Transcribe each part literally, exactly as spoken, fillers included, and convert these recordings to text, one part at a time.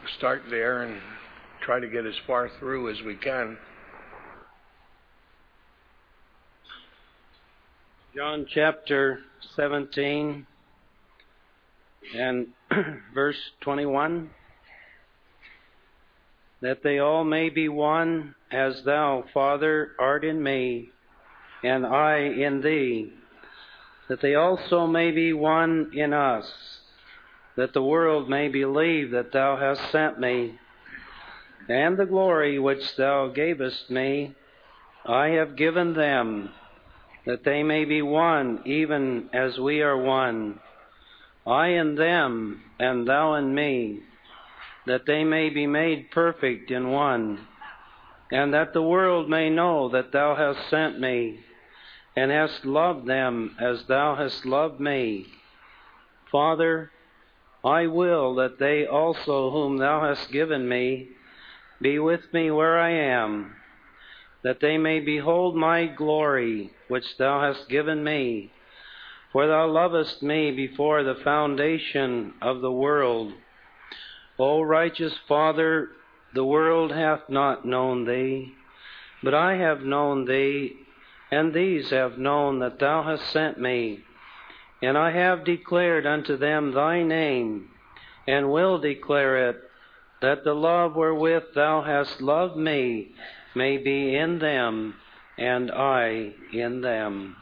start there and try to get as far through as we can. John chapter seventeen and verse twenty-one. That they all may be one, as thou, Father, art in me, and I in thee, that they also may be one in us, that the world may believe that thou hast sent me, and the glory which thou gavest me, I have given them, that they may be one, even as we are one, I in them, and thou in me, that they may be made perfect in one, and that the world may know that thou hast sent me, and hast loved them as thou hast loved me. Father, I will that they also whom thou hast given me be with me where I am, that they may behold my glory which thou hast given me, for thou lovest me before the foundation of the world. O righteous Father, the world hath not known thee, but I have known thee, and these have known that thou hast sent me. And I have declared unto them thy name, and will declare it, that the love wherewith thou hast loved me may be in them, and I in them.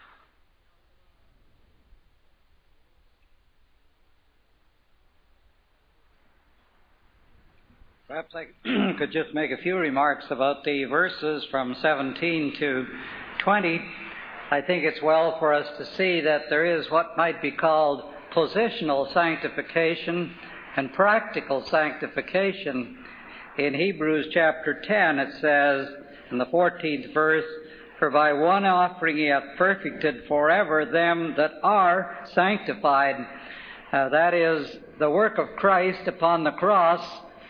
Perhaps I could just make a few remarks about the verses from seventeen to twenty. I think it's well for us to see that there is what might be called positional sanctification and practical sanctification. In Hebrews chapter ten it says, in the fourteenth verse, For by one offering he hath perfected forever them that are sanctified. Uh, that is, the work of Christ upon the cross,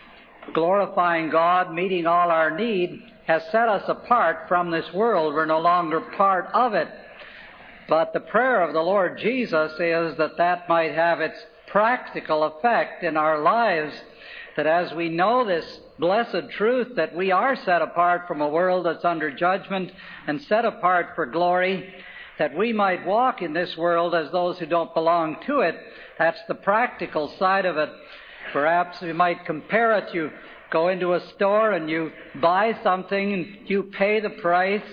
glorifying God, meeting all our need, has set us apart from this world. We're no longer part of it. But the prayer of the Lord Jesus is that that might have its practical effect in our lives, that as we know this blessed truth that we are set apart from a world that's under judgment and set apart for glory, that we might walk in this world as those who don't belong to it. That's the practical side of it. Perhaps we might compare it. You go into a store and you buy something and you pay the price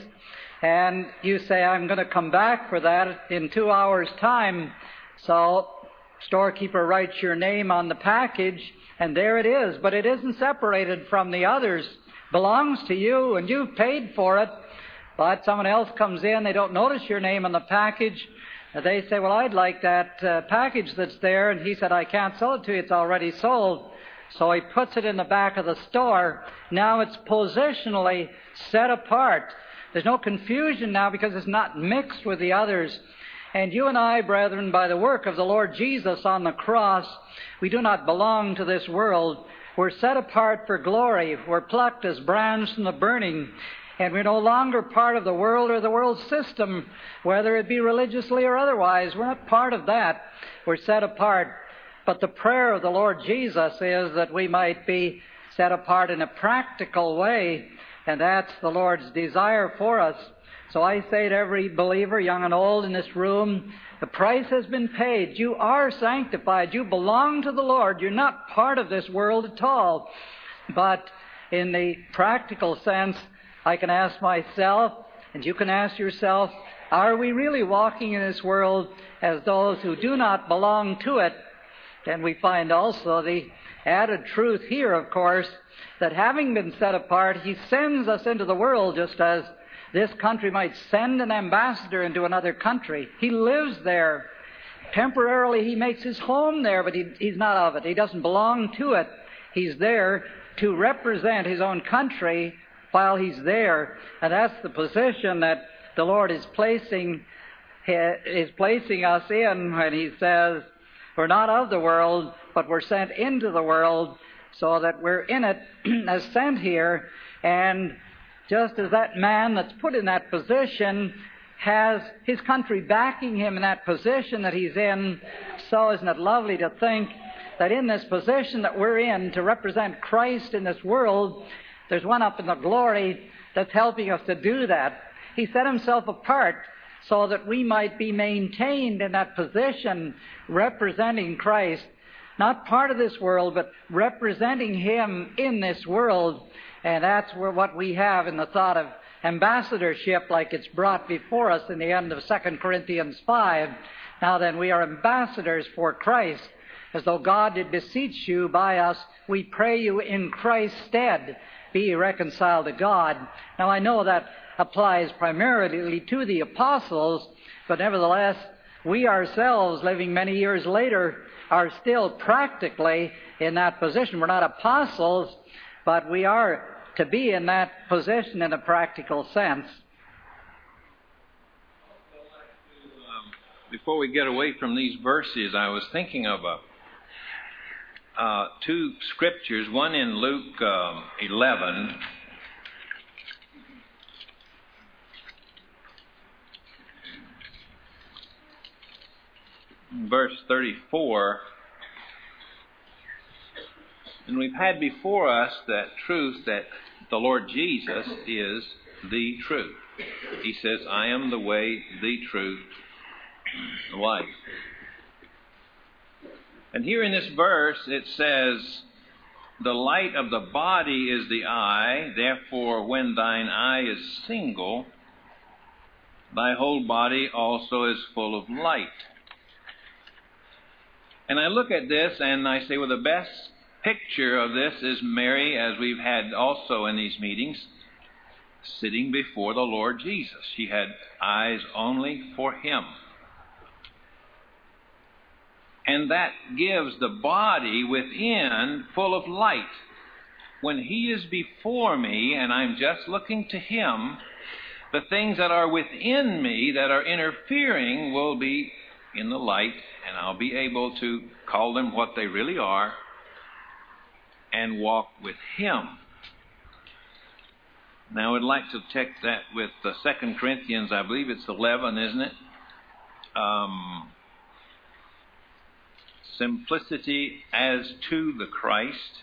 and you say, I'm going to come back for that in two hours' time. So storekeeper writes your name on the package and there it is. But it isn't separated from the others. It belongs to you and you've paid for it. But someone else comes in, they don't notice your name on the package. They say, well, I'd like that uh, package that's there. And he said, I can't sell it to you. It's already sold. So he puts it in the back of the store. Now it's positionally set apart. There's no confusion now because it's not mixed with the others. And you and I, brethren, by the work of the Lord Jesus on the cross, we do not belong to this world. We're set apart for glory. We're plucked as brands from the burning. And we're no longer part of the world or the world system, whether it be religiously or otherwise. We're not part of that. We're set apart. But the prayer of the Lord Jesus is that we might be set apart in a practical way, and that's the Lord's desire for us. So I say to every believer, young and old in this room, the price has been paid. You are sanctified. You belong to the Lord. You're not part of this world at all. But in the practical sense, I can ask myself, and you can ask yourself, are we really walking in this world as those who do not belong to it? Then we find also the added truth here, of course, that having been set apart, He sends us into the world just as this country might send an ambassador into another country. He lives there. Temporarily, He makes His home there, but he, He's not of it. He doesn't belong to it. He's there to represent His own country while He's there. And that's the position that the Lord is placing, is placing us in when He says, we're not of the world, but we're sent into the world so that we're in it as sent here. And just as that man that's put in that position has his country backing him in that position that he's in, so isn't it lovely to think that in this position that we're in to represent Christ in this world, there's one up in the glory that's helping us to do that. He set himself apart so that we might be maintained in that position representing Christ, not part of this world, but representing him in this world. And that's where what we have in the thought of ambassadorship, like it's brought before us in the end of Second Corinthians five. Now then, we are ambassadors for Christ, as though God did beseech you by us. We pray you in Christ's stead, be ye reconciled to God. Now I know that applies primarily to the apostles, but nevertheless, we ourselves, living many years later, are still practically in that position. We're not apostles, but we are to be in that position in a practical sense. Um, before we get away from these verses, I was thinking of a, uh, two scriptures, one in Luke um, eleven, verse thirty-four. And we've had before us that truth that the Lord Jesus is the truth. He says, I am the way, the truth, the life. And here in this verse it says, the light of the body is the eye, therefore when thine eye is single, thy whole body also is full of light. And I look at this and I say, well, the best picture of this is Mary, as we've had also in these meetings, sitting before the Lord Jesus. She had eyes only for him. And that gives the body within full of light. When he is before me and I'm just looking to him, the things that are within me that are interfering will be in the light, and I'll be able to call them what they really are and walk with him. Now, I'd like to take that with the Second Corinthians, I believe it's eleven, isn't it? Um, simplicity as to the Christ.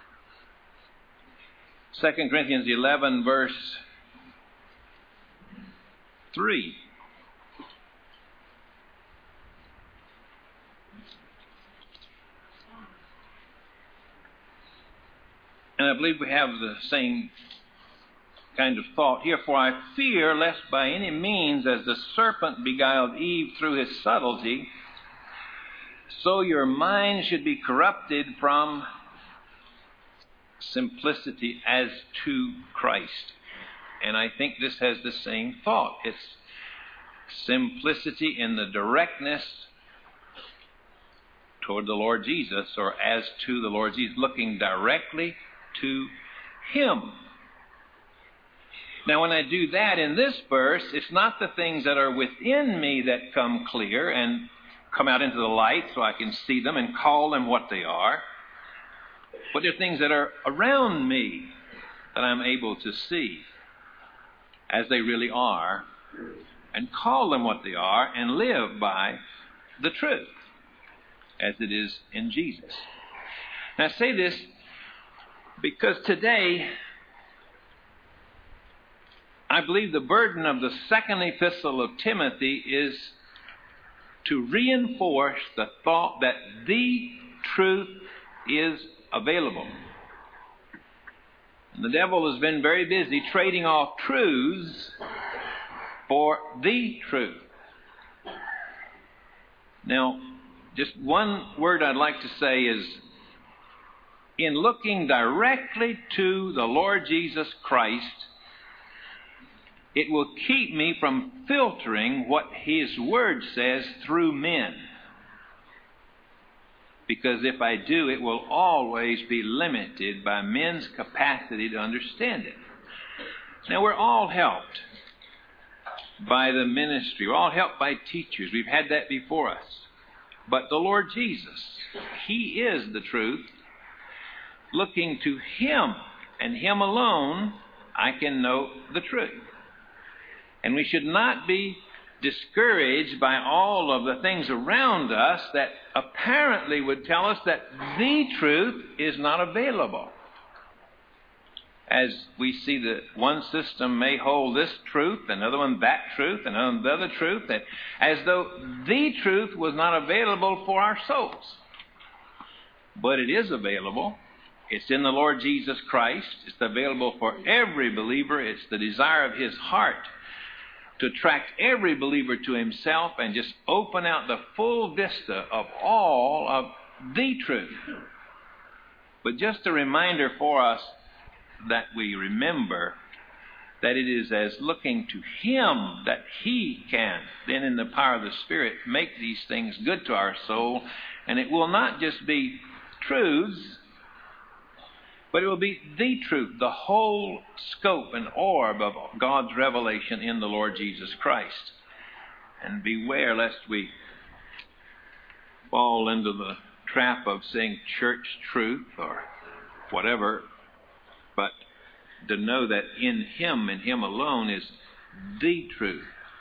Second Corinthians eleven, verse three. And I believe we have the same kind of thought here. For I fear lest by any means, as the serpent beguiled Eve through his subtlety, so your mind should be corrupted from simplicity as to Christ. And I think this has the same thought. It's simplicity in the directness toward the Lord Jesus, or as to the Lord Jesus, looking directly to him. Now, when I do that in this verse, it's not the things that are within me that come clear and come out into the light so I can see them and call them what they are, but they're things that are around me that I'm able to see as they really are and call them what they are and live by the truth as it is in Jesus. Now, I say this because today, I believe the burden of the second epistle of Timothy is to reinforce the thought that the truth is available. And the devil has been very busy trading off truths for the truth. Now, just one word I'd like to say is, in looking directly to the Lord Jesus Christ, it will keep me from filtering what his word says through men. Because if I do, it will always be limited by men's capacity to understand it. Now, we're all helped by the ministry. We're all helped by teachers. We've had that before us. But the Lord Jesus, he is the truth. Looking to him and him alone, I can know the truth. And we should not be discouraged by all of the things around us that apparently would tell us that the truth is not available. As we see that one system may hold this truth, another one that truth, another the other truth, that as though the truth was not available for our souls. But it is available. It's in the Lord Jesus Christ. It's available for every believer. It's the desire of His heart to attract every believer to Himself and just open out the full vista of all of the truth. But just a reminder for us that we remember that it is as looking to Him that He can, then in the power of the Spirit, make these things good to our soul. And it will not just be truths, but it will be the truth, the whole scope and orb of God's revelation in the Lord Jesus Christ. And beware lest we fall into the trap of saying church truth or whatever, but to know that in Him and Him alone is the truth.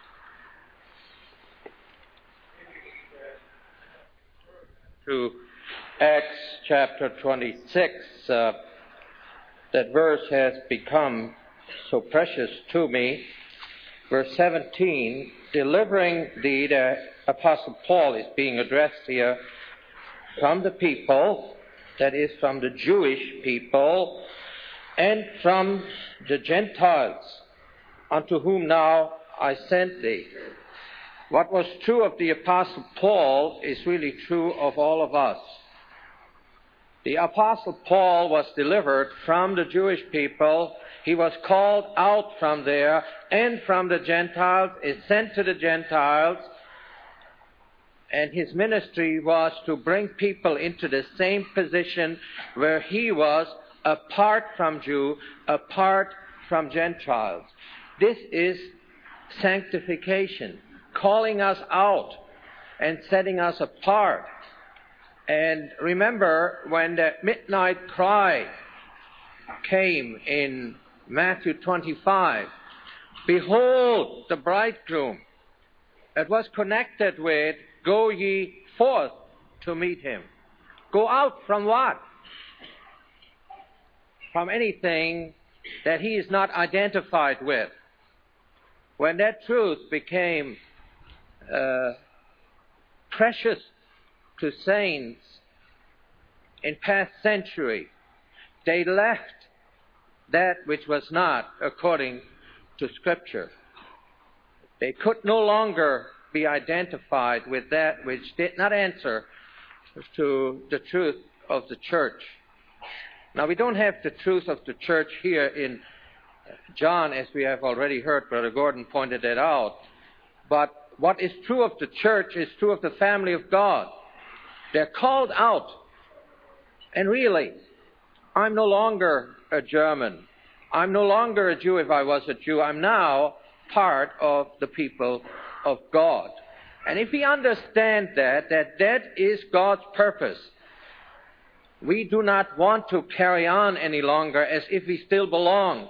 To Acts chapter twenty-six, uh, that verse has become so precious to me. Verse seventeen, delivering thee, the Apostle Paul is being addressed here from the people, that is from the Jewish people, and from the Gentiles, unto whom now I sent thee. What was true of the Apostle Paul is really true of all of us. The Apostle Paul was delivered from the Jewish people. He was called out from there and from the Gentiles, is sent to the Gentiles, and his ministry was to bring people into the same position where he was, apart from Jew, apart from Gentiles. This is sanctification, calling us out and setting us apart. And remember when the midnight cry came in Matthew twenty-five, behold the bridegroom. It was connected with, go ye forth to meet him. Go out from what? From anything that he is not identified with. When that truth became uh, precious to saints in past century, they left that which was not according to Scripture. They could no longer be identified with that which did not answer to the truth of the church. Now, we don't have the truth of the church here in John, as we have already heard. Brother Gordon pointed that out. But what is true of the church is true of the family of God. They're called out. And really, I'm no longer a German. I'm no longer a Jew if I was a Jew. I'm now part of the people of God. And if we understand that, that that is God's purpose, we do not want to carry on any longer as if we still belong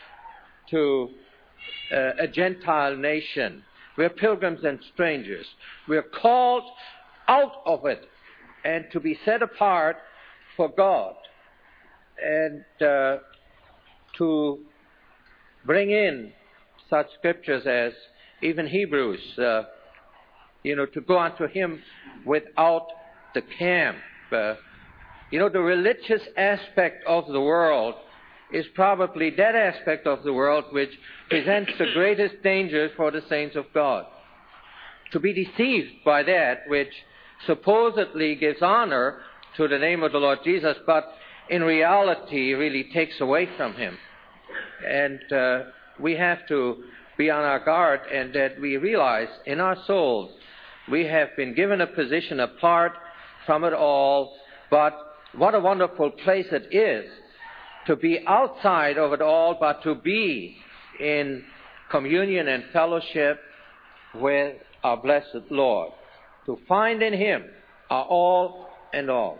to uh, a Gentile nation. We're pilgrims and strangers. We're called out of it and to be set apart for God, and uh, to bring in such scriptures as even Hebrews, uh, you know, to go unto Him without the camp. Uh, you know, the religious aspect of the world is probably that aspect of the world which presents the greatest danger for the saints of God. To be deceived by that which supposedly gives honor to the name of the Lord Jesus, but in reality really takes away from Him. And uh, we have to be on our guard, and that we realize in our souls we have been given a position apart from it all. But what a wonderful place it is to be outside of it all, but to be in communion and fellowship with our blessed Lord. To find in Him our all and all.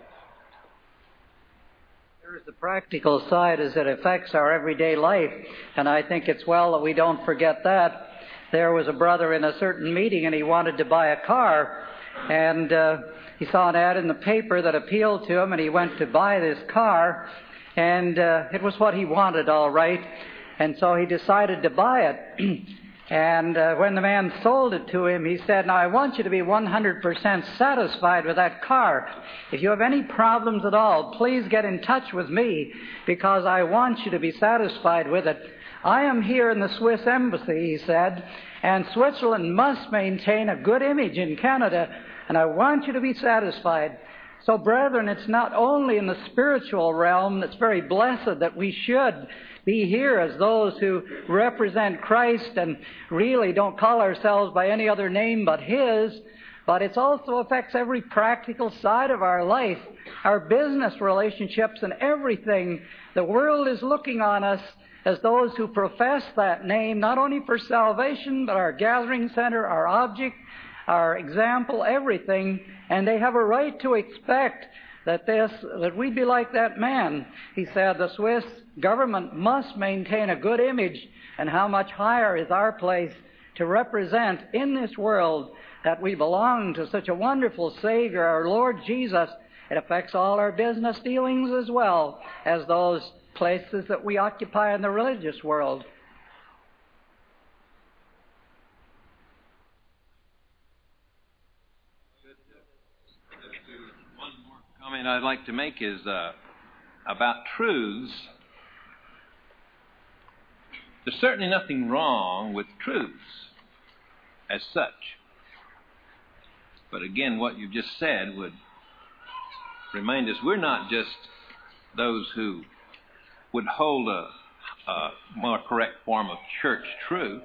There's the practical side as it affects our everyday life, and I think it's well that we don't forget that. there was a brother in a certain meeting and he wanted to buy a car, and uh, he saw an ad in the paper that appealed to him, and he went to buy this car, and uh, it was what he wanted, all right, and so he decided to buy it. And uh, when the man sold it to him, he said, "Now I want you to be one hundred percent satisfied with that car. If you have any problems at all, please get in touch with me, because I want you to be satisfied with it. I am here in the Swiss embassy," he said, "and Switzerland must maintain a good image in Canada, and I want you to be satisfied." So, brethren, it's not only in the spiritual realm that's very blessed that we should be here as those who represent Christ and really don't call ourselves by any other name but His, but it also affects every practical side of our life, our business relationships and everything. The world is looking on us as those who profess that name, not only for salvation, but our gathering center, our object, our example, everything, and they have a right to expect that this, that we be like that man. He said the Swiss government must maintain a good image, and how much higher is our place to represent in this world that we belong to such a wonderful Savior, our Lord Jesus. It affects all our business dealings as well as those places that we occupy in the religious world. Comment I'd like to make is uh, about truths. There's certainly nothing wrong with truths as such. But again, what you've just said would remind us we're not just those who would hold a, a more correct form of church truth,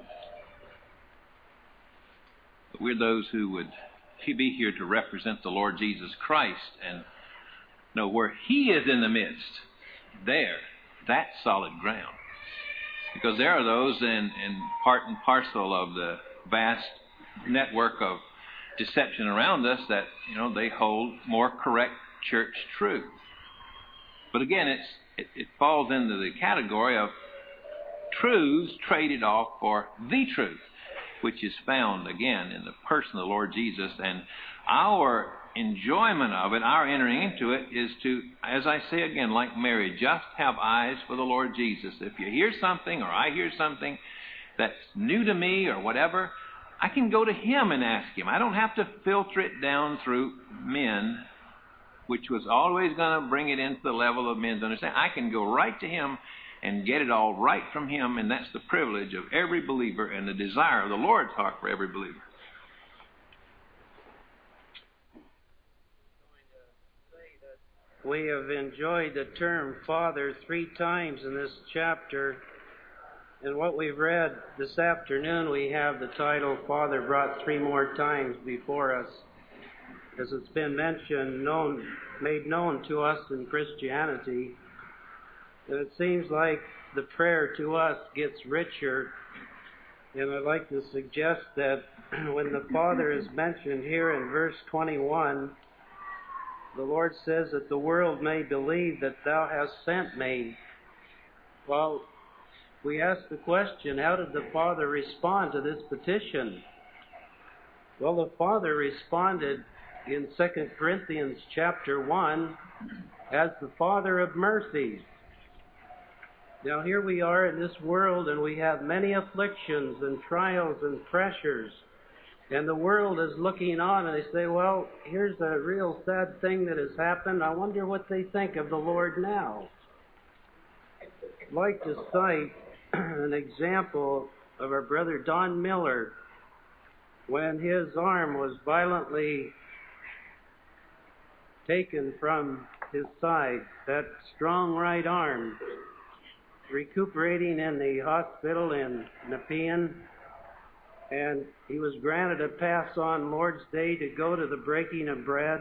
but we're those who would be here to represent the Lord Jesus Christ and know where He is in the midst. There, that's solid ground. Because there are those in, in part and parcel of the vast network of deception around us that, you know, they hold more correct church truth. But again, it's it, it falls into the category of truths traded off for the truth, which is found, again, in the person of the Lord Jesus. And our enjoyment of it, our entering into it, is to, as I say again, like Mary, just have eyes for the Lord Jesus. If you hear something, or I hear something that's new to me or whatever, I can go to Him and ask Him. I don't have to filter it down through men, which was always going to bring it into the level of men's understanding. I can go right to Him and get it all right from Him, and that's the privilege of every believer and the desire of the Lord's heart for every believer. We have enjoyed the term Father three times in this chapter. And what we've read this afternoon, we have the title, Father brought three more times before us. As it's been mentioned, known, made known to us in Christianity. And it seems like the prayer to us gets richer. And I'd like to suggest that when the Father is mentioned here in verse twenty-one, the Lord says that the world may believe that Thou hast sent me. Well, we ask the question, how did the Father respond to this petition? Well, the Father responded in Second Corinthians chapter one as the Father of mercies. Now here we are in this world, and we have many afflictions and trials and pressures. And the world is looking on, and they say, well, here's a real sad thing that has happened. I wonder what they think of the Lord now. I'd like to cite an example of our brother Don Miller when his arm was violently taken from his side, that strong right arm, recuperating in the hospital in Nepean. And he was granted a pass on Lord's Day to go to the breaking of bread.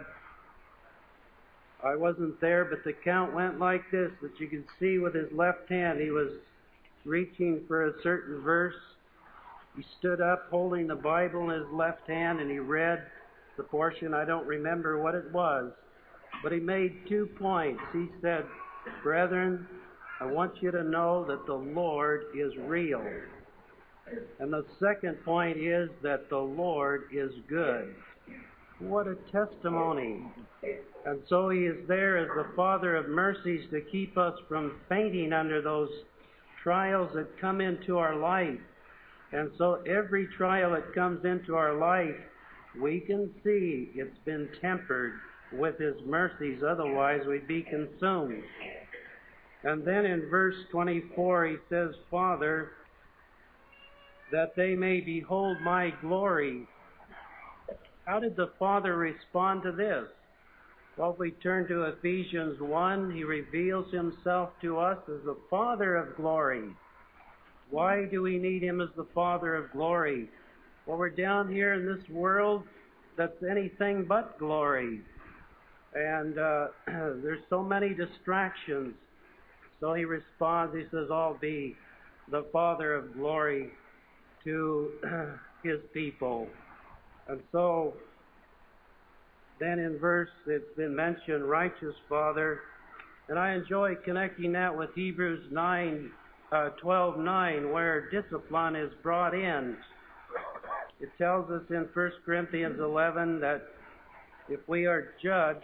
I wasn't there, but the count went like this, that you could see with his left hand he was reaching for a certain verse. He stood up holding the Bible in his left hand, and he read the portion. I don't remember what it was, but he made two points. He said, "Brethren, I want you to know that the Lord is real." And the second point is that the Lord is good. What a testimony. And so He is there as the Father of mercies to keep us from fainting under those trials that come into our life. And so every trial that comes into our life, we can see it's been tempered with His mercies. Otherwise, we'd be consumed. And then in verse twenty-four, He says, Father, that they may behold my glory. How did the Father respond to this? Well, if we turn to Ephesians one, He reveals Himself to us as the Father of glory. Why do we need Him as the Father of glory? Well, we're down here in this world that's anything but glory. And uh, there's so many distractions. So He responds, He says, I'll be the Father of glory to His people. And so, then in verse, it's been mentioned, righteous Father. And I enjoy connecting that with Hebrews nine, uh, twelve nine, where discipline is brought in. It tells us in First Corinthians eleven that if we are judged,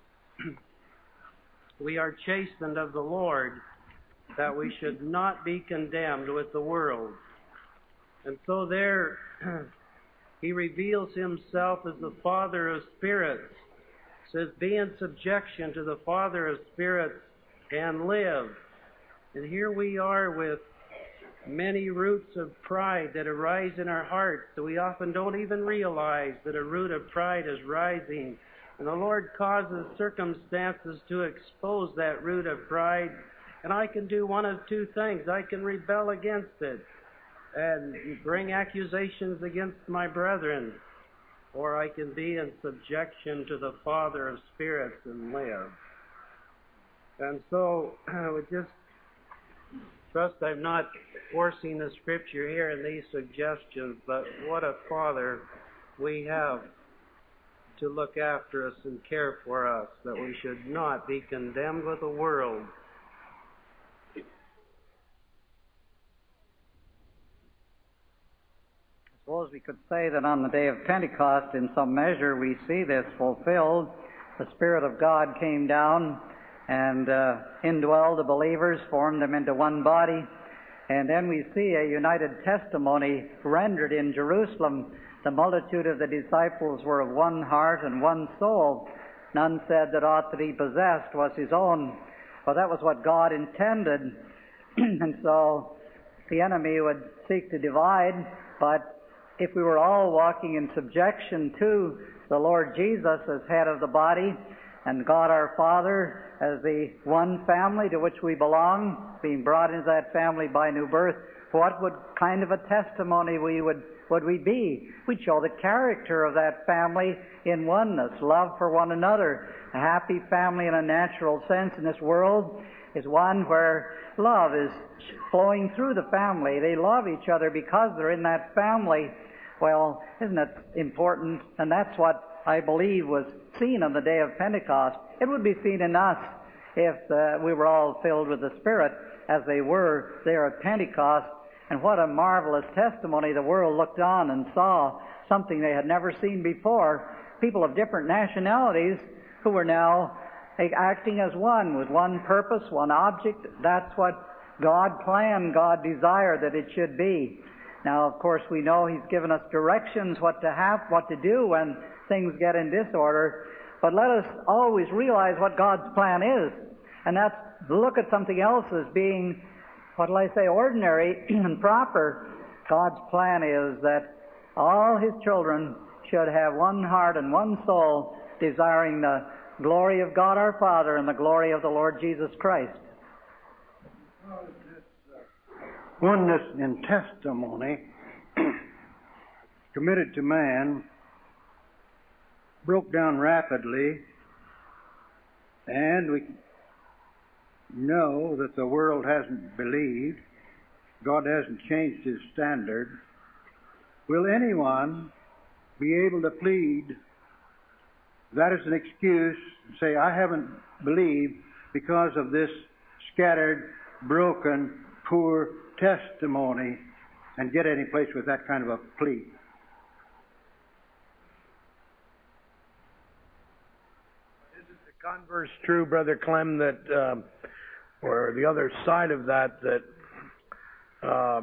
we are chastened of the Lord, that we should not be condemned with the world. And so there, He reveals Himself as the Father of spirits. It says, be in subjection to the Father of spirits and live. And here we are with many roots of pride that arise in our hearts that we often don't even realize that a root of pride is rising. And the Lord causes circumstances to expose that root of pride. And I can do one of two things. I can rebel against it and bring accusations against my brethren, or I can be in subjection to the Father of spirits and live. And so, I would just trust I'm not forcing the Scripture here in these suggestions, but what a Father we have to look after us and care for us, that we should not be condemned with the world. I suppose we could say that on the day of Pentecost, in some measure, we see this fulfilled. The Spirit of God came down and uh, indwelled the believers, formed them into one body. And then we see a united testimony rendered in Jerusalem. The multitude of the disciples were of one heart and one soul. None said that aught that he possessed was his own. Well, that was what God intended. And so the enemy would seek to divide, but if we were all walking in subjection to the Lord Jesus as head of the body, and God our Father as the one family to which we belong, being brought into that family by new birth, what would kind of a testimony we would, would we be? We'd show the character of that family in oneness, love for one another. A happy family in a natural sense in this world is one where love is flowing through the family. They love each other because they're in that family. Well, isn't it important? And that's what I believe was seen on the day of Pentecost. It would be seen in us if uh, we were all filled with the Spirit as they were there at Pentecost. And what a marvelous testimony. The world looked on and saw something they had never seen before. People of different nationalities who were now acting as one, with one purpose, one object. That's what God planned, God desired that it should be. Now, of course, we know He's given us directions what to have, what to do when things get in disorder. But let us always realize what God's plan is. And that's look at something else as being, what will I say, ordinary and proper. God's plan is that all His children should have one heart and one soul, desiring the glory of God our Father and the glory of the Lord Jesus Christ. Oneness in testimony committed to man broke down rapidly, and we know that the world hasn't believed. God hasn't changed His standard. Will anyone be able to plead that as an excuse and say, I haven't believed because of this scattered, broken, poor testimony? and get any place with that kind of a plea. Isn't the converse true, Brother Clem, that, um, or the other side of that, that uh,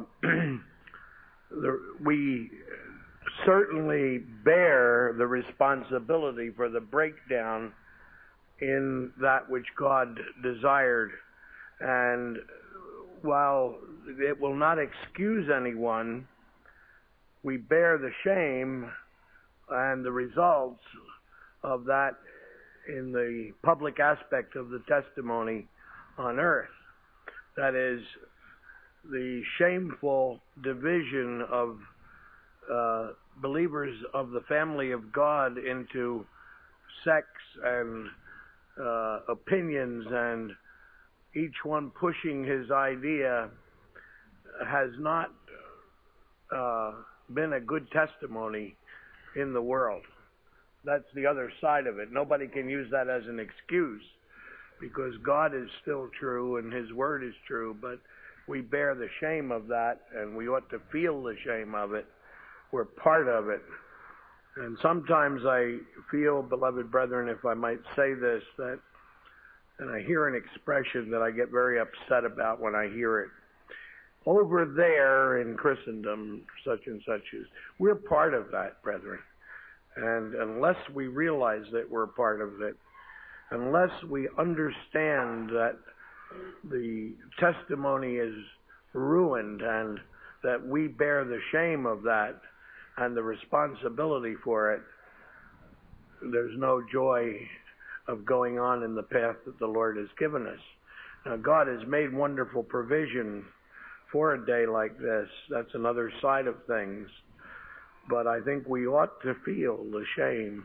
the, we certainly bear the responsibility for the breakdown in that which God desired, and while it will not excuse anyone, we bear the shame and the results of that in the public aspect of the testimony on earth. That is, the shameful division of uh, believers of the family of God into sects and uh, opinions, and each one pushing his idea, has not uh, been a good testimony in the world. That's the other side of it. Nobody can use that as an excuse, because God is still true and His Word is true, but we bear the shame of that, and we ought to feel the shame of it. We're part of it. And sometimes I feel, beloved brethren, if I might say this, that, and I hear an expression that I get very upset about when I hear it. Over there in Christendom, such and such is, we're part of that, brethren. And unless we realize that we're part of it, unless we understand that the testimony is ruined and that we bear the shame of that and the responsibility for it, there's no joy of going on in the path that the Lord has given us. Now, God has made wonderful provision for a day like this. That's another side of things. But I think we ought to feel the shame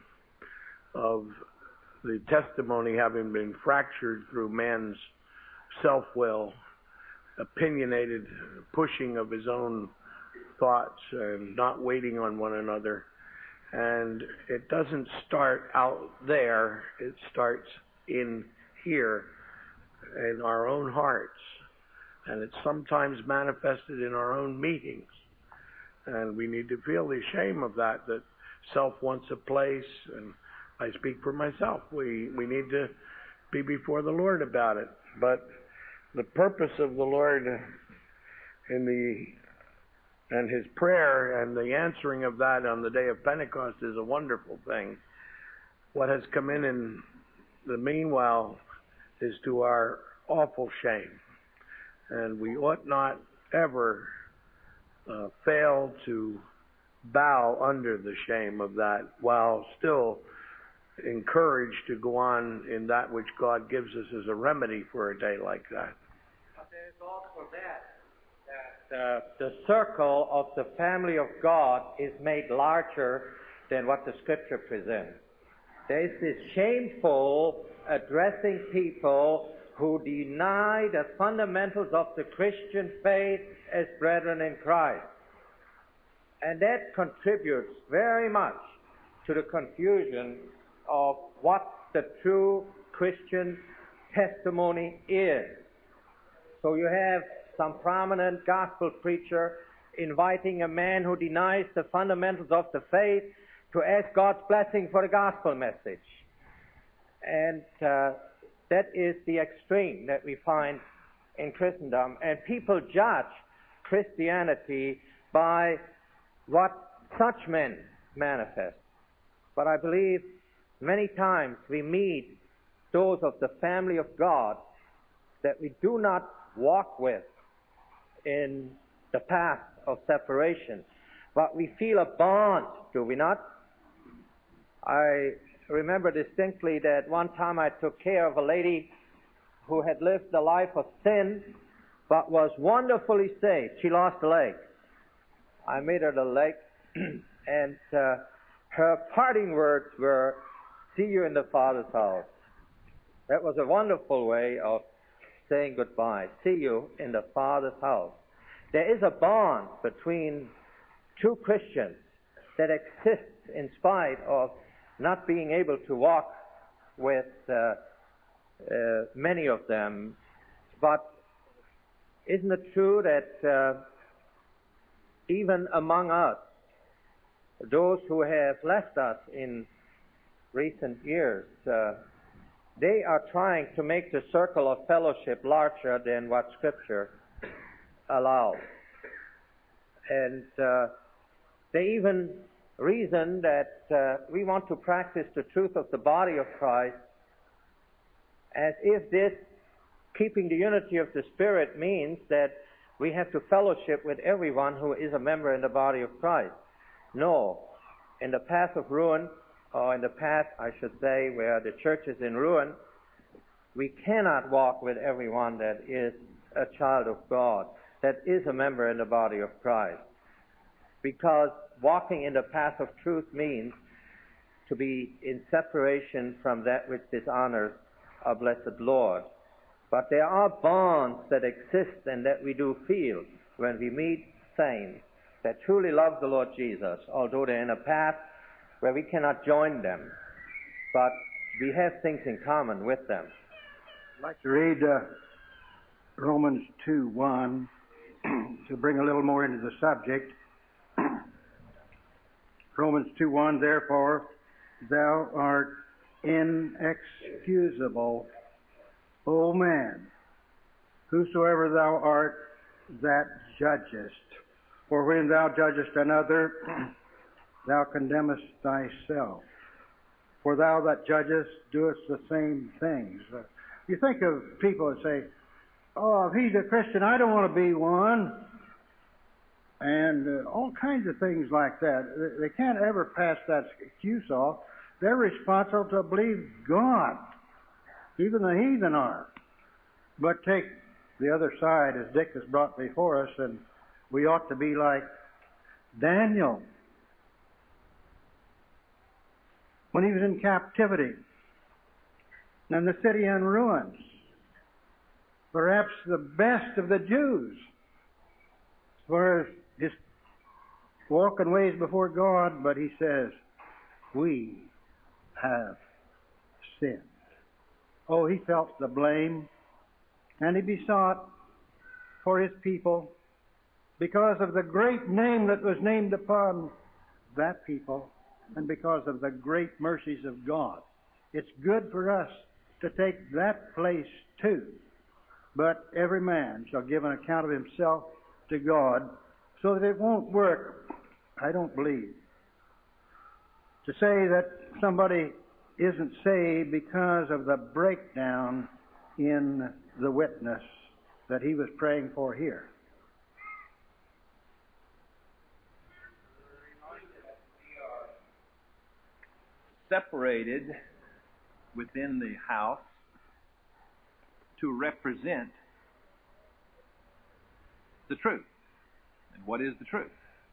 of the testimony having been fractured through man's self-will, opinionated pushing of his own thoughts and not waiting on one another. And it doesn't start out there. It starts in here, in our own hearts. And it's sometimes manifested in our own meetings. And we need to feel the shame of that, that self wants a place. And I speak for myself. We, we need to be before the Lord about it. But the purpose of the Lord in the and His prayer and the answering of that on the day of Pentecost is a wonderful thing. What has come in in the meanwhile is to our awful shame. And we ought not ever uh, fail to bow under the shame of that, while still encouraged to go on in that which God gives us as a remedy for a day like that. But there's also that, that uh, the circle of the family of God is made larger than what the Scripture presents. There is this shameful addressing people who deny the fundamentals of the Christian faith as brethren in Christ. And that contributes very much to the confusion of what the true Christian testimony is. So you have some prominent gospel preacher inviting a man who denies the fundamentals of the faith to ask God's blessing for the gospel message. And uh, that is the extreme that we find in Christendom. And people judge Christianity by what such men manifest. But I believe many times we meet those of the family of God that we do not walk with in the path of separation. But we feel a bond, do we not? I remember distinctly that one time I took care of a lady who had lived a life of sin, but was wonderfully saved. She lost a leg. I made her the leg, and uh, her parting words were, "See you in the Father's house." That was a wonderful way of saying goodbye. See you in the Father's house. There is a bond between true Christians that exists in spite of not being able to walk with uh, uh, many of them. But isn't it true that uh, even among us, those who have left us in recent years, uh, they are trying to make the circle of fellowship larger than what Scripture allows. And uh, they even reason that uh, we want to practice the truth of the body of Christ as if this keeping the unity of the Spirit means that we have to fellowship with everyone who is a member in the body of Christ. No. In the path of ruin, or in the path, I should say, where the church is in ruin, we cannot walk with everyone that is a child of God, that is a member in the body of Christ. Because walking in the path of truth means to be in separation from that which dishonors our blessed Lord. But there are bonds that exist and that we do feel when we meet saints that truly love the Lord Jesus, although they're in a path where we cannot join them. But we have things in common with them. I'd like to read uh, Romans two one to bring a little more into the subject. Romans two one, therefore, thou art inexcusable, O man, whosoever thou art that judgest. For when thou judgest another, thou condemnest thyself. For thou that judgest doest the same things. Uh, you think of people that say, oh, if he's a Christian, I don't want to be one. And uh, all kinds of things like that. They can't ever pass that excuse off. They're responsible to believe God. Even the heathen are. But take the other side, as Dick has brought before us, and we ought to be like Daniel when he was in captivity and the city in ruins. Perhaps the best of the Jews as far as his walking ways before God, but he says, we have sinned. Oh, he felt the blame, and he besought for his people because of the great name that was named upon that people and because of the great mercies of God. It's good for us to take that place too. But every man shall give an account of himself to God, so that it won't work, I don't believe, to say that somebody isn't saved because of the breakdown in the witness that he was praying for here. Separated within the house to represent the truth. And what is the truth?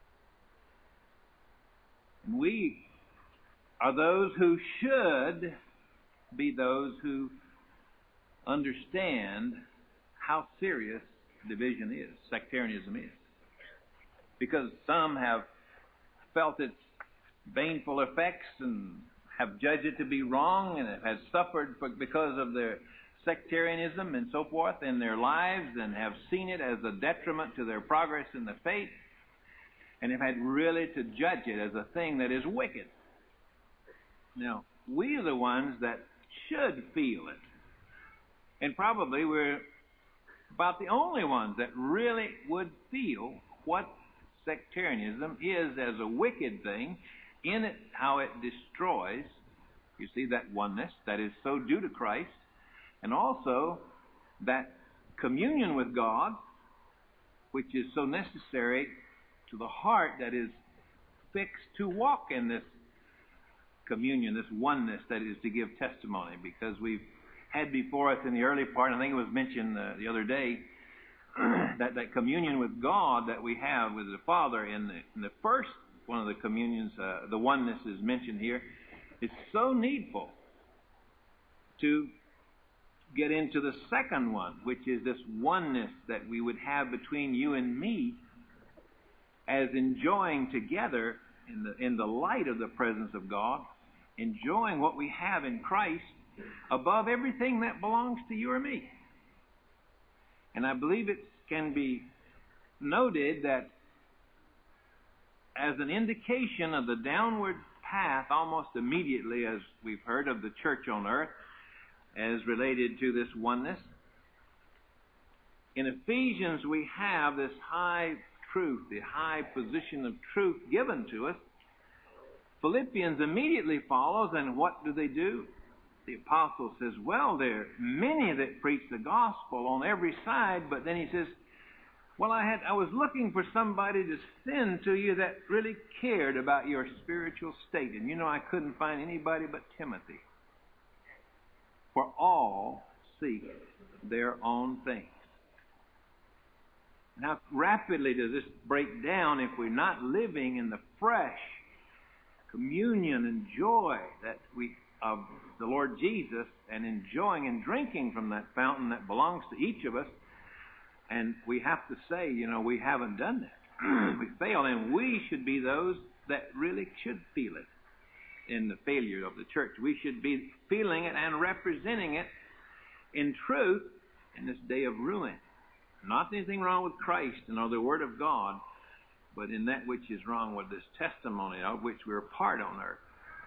And we are those who should be those who understand how serious division is, sectarianism is. Because some have felt its baneful effects and have judged it to be wrong and have suffered for, because of their sectarianism and so forth in their lives, and have seen it as a detriment to their progress in the faith, and have had really to judge it as a thing that is wicked. Now, we are the ones that should feel it. And probably we're about the only ones that really would feel what sectarianism is as a wicked thing, in it how it destroys, you see, that oneness that is so due to Christ, and also that communion with God, which is so necessary to the heart that is fixed to walk in this communion, this oneness that is to give testimony. Because we've had before us in the early part, I think it was mentioned uh, the other day, that, that communion with God that we have with the Father in the, in the first one of the communions, uh, the oneness is mentioned here, is so needful to get into the second one, which is this oneness that we would have between you and me as enjoying together in the, in the light of the presence of God, enjoying what we have in Christ above everything that belongs to you or me. And I believe it can be noted that as an indication of the downward path almost immediately, as we've heard, of the church on earth as related to this oneness. In Ephesians, we have this high truth, the high position of truth given to us. Philippians immediately follows, and what do they do? The apostle says, well, there are many that preach the gospel on every side, but then he says, well, I had I was looking for somebody to send to you that really cared about your spiritual state. And you know, I couldn't find anybody but Timothy. For all seek their own things. How rapidly does this break down if we're not living in the fresh communion and joy that we of the Lord Jesus, and enjoying and drinking from that fountain that belongs to each of us. And we have to say, you know, we haven't done that. We fail, and we should be those that really should feel it in the failure of the church. We should be feeling it and representing it in truth in this day of ruin. Not anything wrong with Christ and or the Word of God, but in that which is wrong with this testimony of which we're a part on earth.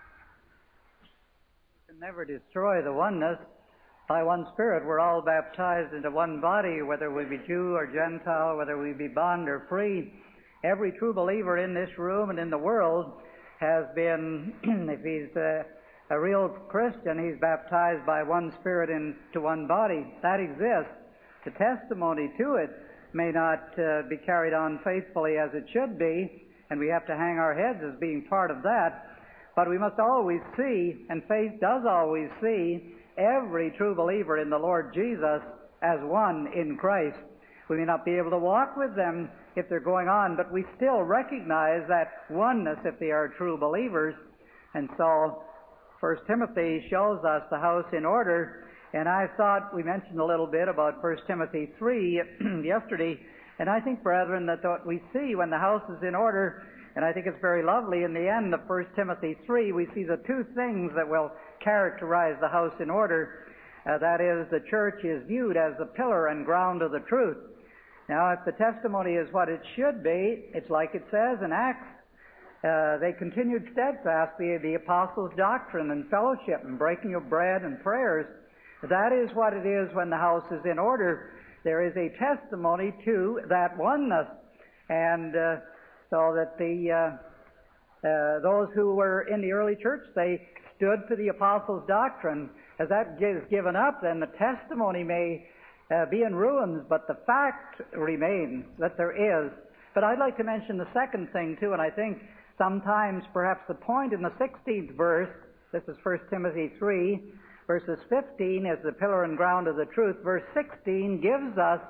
You can never destroy the oneness. By one Spirit, we're all baptized into one body, whether we be Jew or Gentile, whether we be bond or free. Every true believer in this room and in the world has been, if he's a, a real Christian, he's baptized by one Spirit into one body. That exists. The testimony to it may not uh, be carried on faithfully as it should be, and we have to hang our heads as being part of that. But we must always see, and faith does always see, every true believer in the Lord Jesus as one in Christ. We may not be able to walk with them if they're going on, but we still recognize that oneness if they are true believers. And so First Timothy shows us the house in order. And I thought we mentioned a little bit about First Timothy three yesterday. And I think, brethren, that what we see when the house is in order, and I think it's very lovely in the end of First Timothy three, we see the two things that will characterize the house in order. Uh, that is, the church is viewed as the pillar and ground of the truth. Now, if the testimony is what it should be, it's like it says in Acts. Uh, they continued steadfastly in the apostles' doctrine and fellowship and breaking of bread and prayers. That is what it is when the house is in order. There is a testimony to that oneness. And uh, so that the uh, uh, those who were in the early church, they stood for the apostles' doctrine. As that is given up, then the testimony may uh, be in ruins, but the fact remains that there is. But I'd like to mention the second thing, too, and I think sometimes perhaps the point in the sixteenth verse, this is First Timothy three, verses fifteen is the pillar and ground of the truth. Verse sixteen gives us,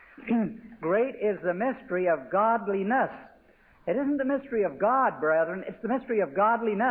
great is the mystery of godliness. It isn't the mystery of God, brethren, it's the mystery of godliness.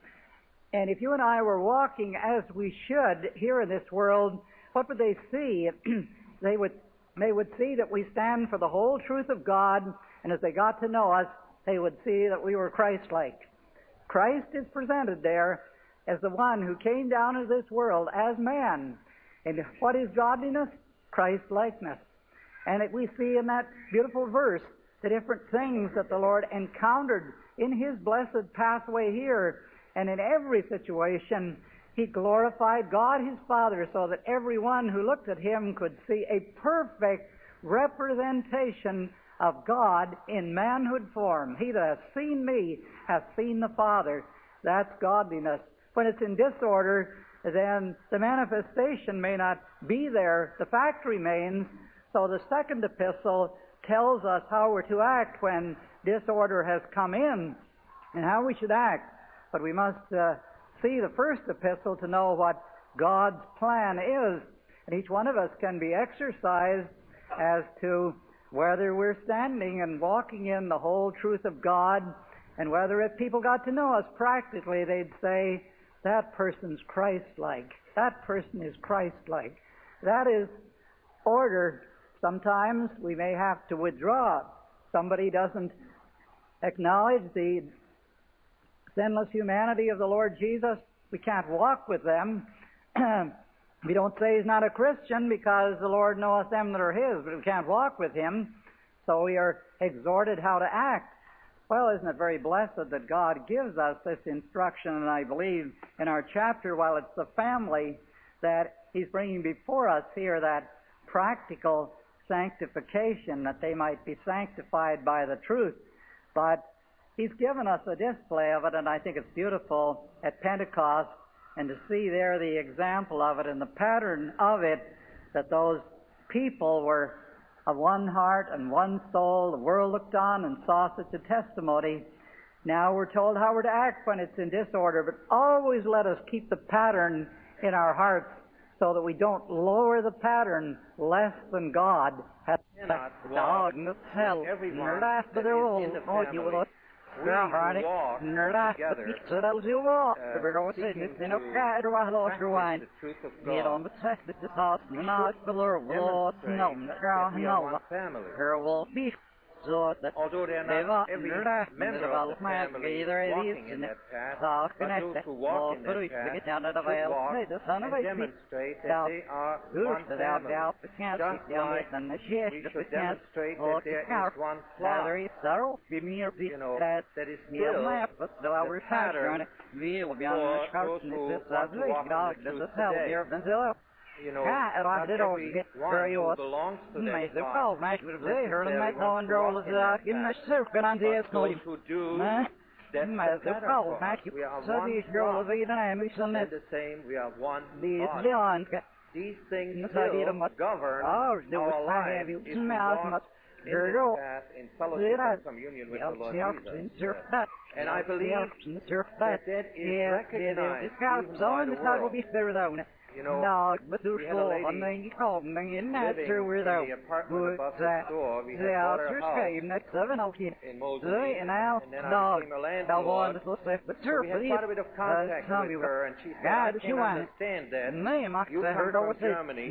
And if you and I were walking as we should here in this world, what would they see? they would they would see that we stand for the whole truth of God, and as they got to know us, they would see that we were Christ-like. Christ is presented there as the one who came down into this world as man. And what is godliness? Christ-likeness. And it, we see in that beautiful verse the different things that the Lord encountered in His blessed pathway here. And in every situation, He glorified God His Father so that everyone who looked at Him could see a perfect representation of God in manhood form. He that hath seen me hath seen the Father. That's godliness. When it's in disorder, then the manifestation may not be there. The fact remains. So the second epistle tells us how we're to act when disorder has come in and how we should act. But we must uh, see the first epistle to know what God's plan is. And each one of us can be exercised as to whether we're standing and walking in the whole truth of God, and whether if people got to know us practically, they'd say, that person's Christ-like. That person is Christ-like. That is order. Sometimes we may have to withdraw. Somebody doesn't acknowledge the sinless humanity of the Lord Jesus. We can't walk with them. We don't say he's not a Christian because the Lord knoweth them that are His, but we can't walk with Him. So we are exhorted how to act. Well, isn't it very blessed that God gives us this instruction? And I believe in our chapter, while it's the family that He's bringing before us here, that practical sanctification, that they might be sanctified by the truth. But He's given us a display of it, and I think it's beautiful at Pentecost, and to see there the example of it and the pattern of it, that those people were of one heart and one soul. The world looked on and saw such a testimony. Now we're told how we're to act when it's in disorder, but always let us keep the pattern in our hearts so that we don't lower the pattern less than God has dog in the hell. Everyone Last of the world, oh, you will. We walk together. So that was your walk. Uh, We're going to say this in a to cat or a lost your wine. the truth of Get on God. the test of the house, not the Lord, Lord, Demonstrate no, that we are no, one family. her will be so that Although they are they not want every to member of the family walking in that path, but those who walk in that path should walk and demonstrate that they are one family. Just like we should demonstrate that there is one flock, you know, that is still the pattern for those who want to walk in the truth today. You know, not every one who belongs to that flock necessarily wants to walk in that path, but those who do, that's the pattern for us. We are one flock, and the same, we are one body. These things still govern our lives if we walk in this path in fellowship and communion with the Lord Jesus. And I believe that that is recognized even by the world. You know, we had a lady living in the apartment above the store. We had bought her house in Mozambique, and then I became a landlord. So we had quite a bit of contact with her, and she said, I can't understand that. You come from Germany,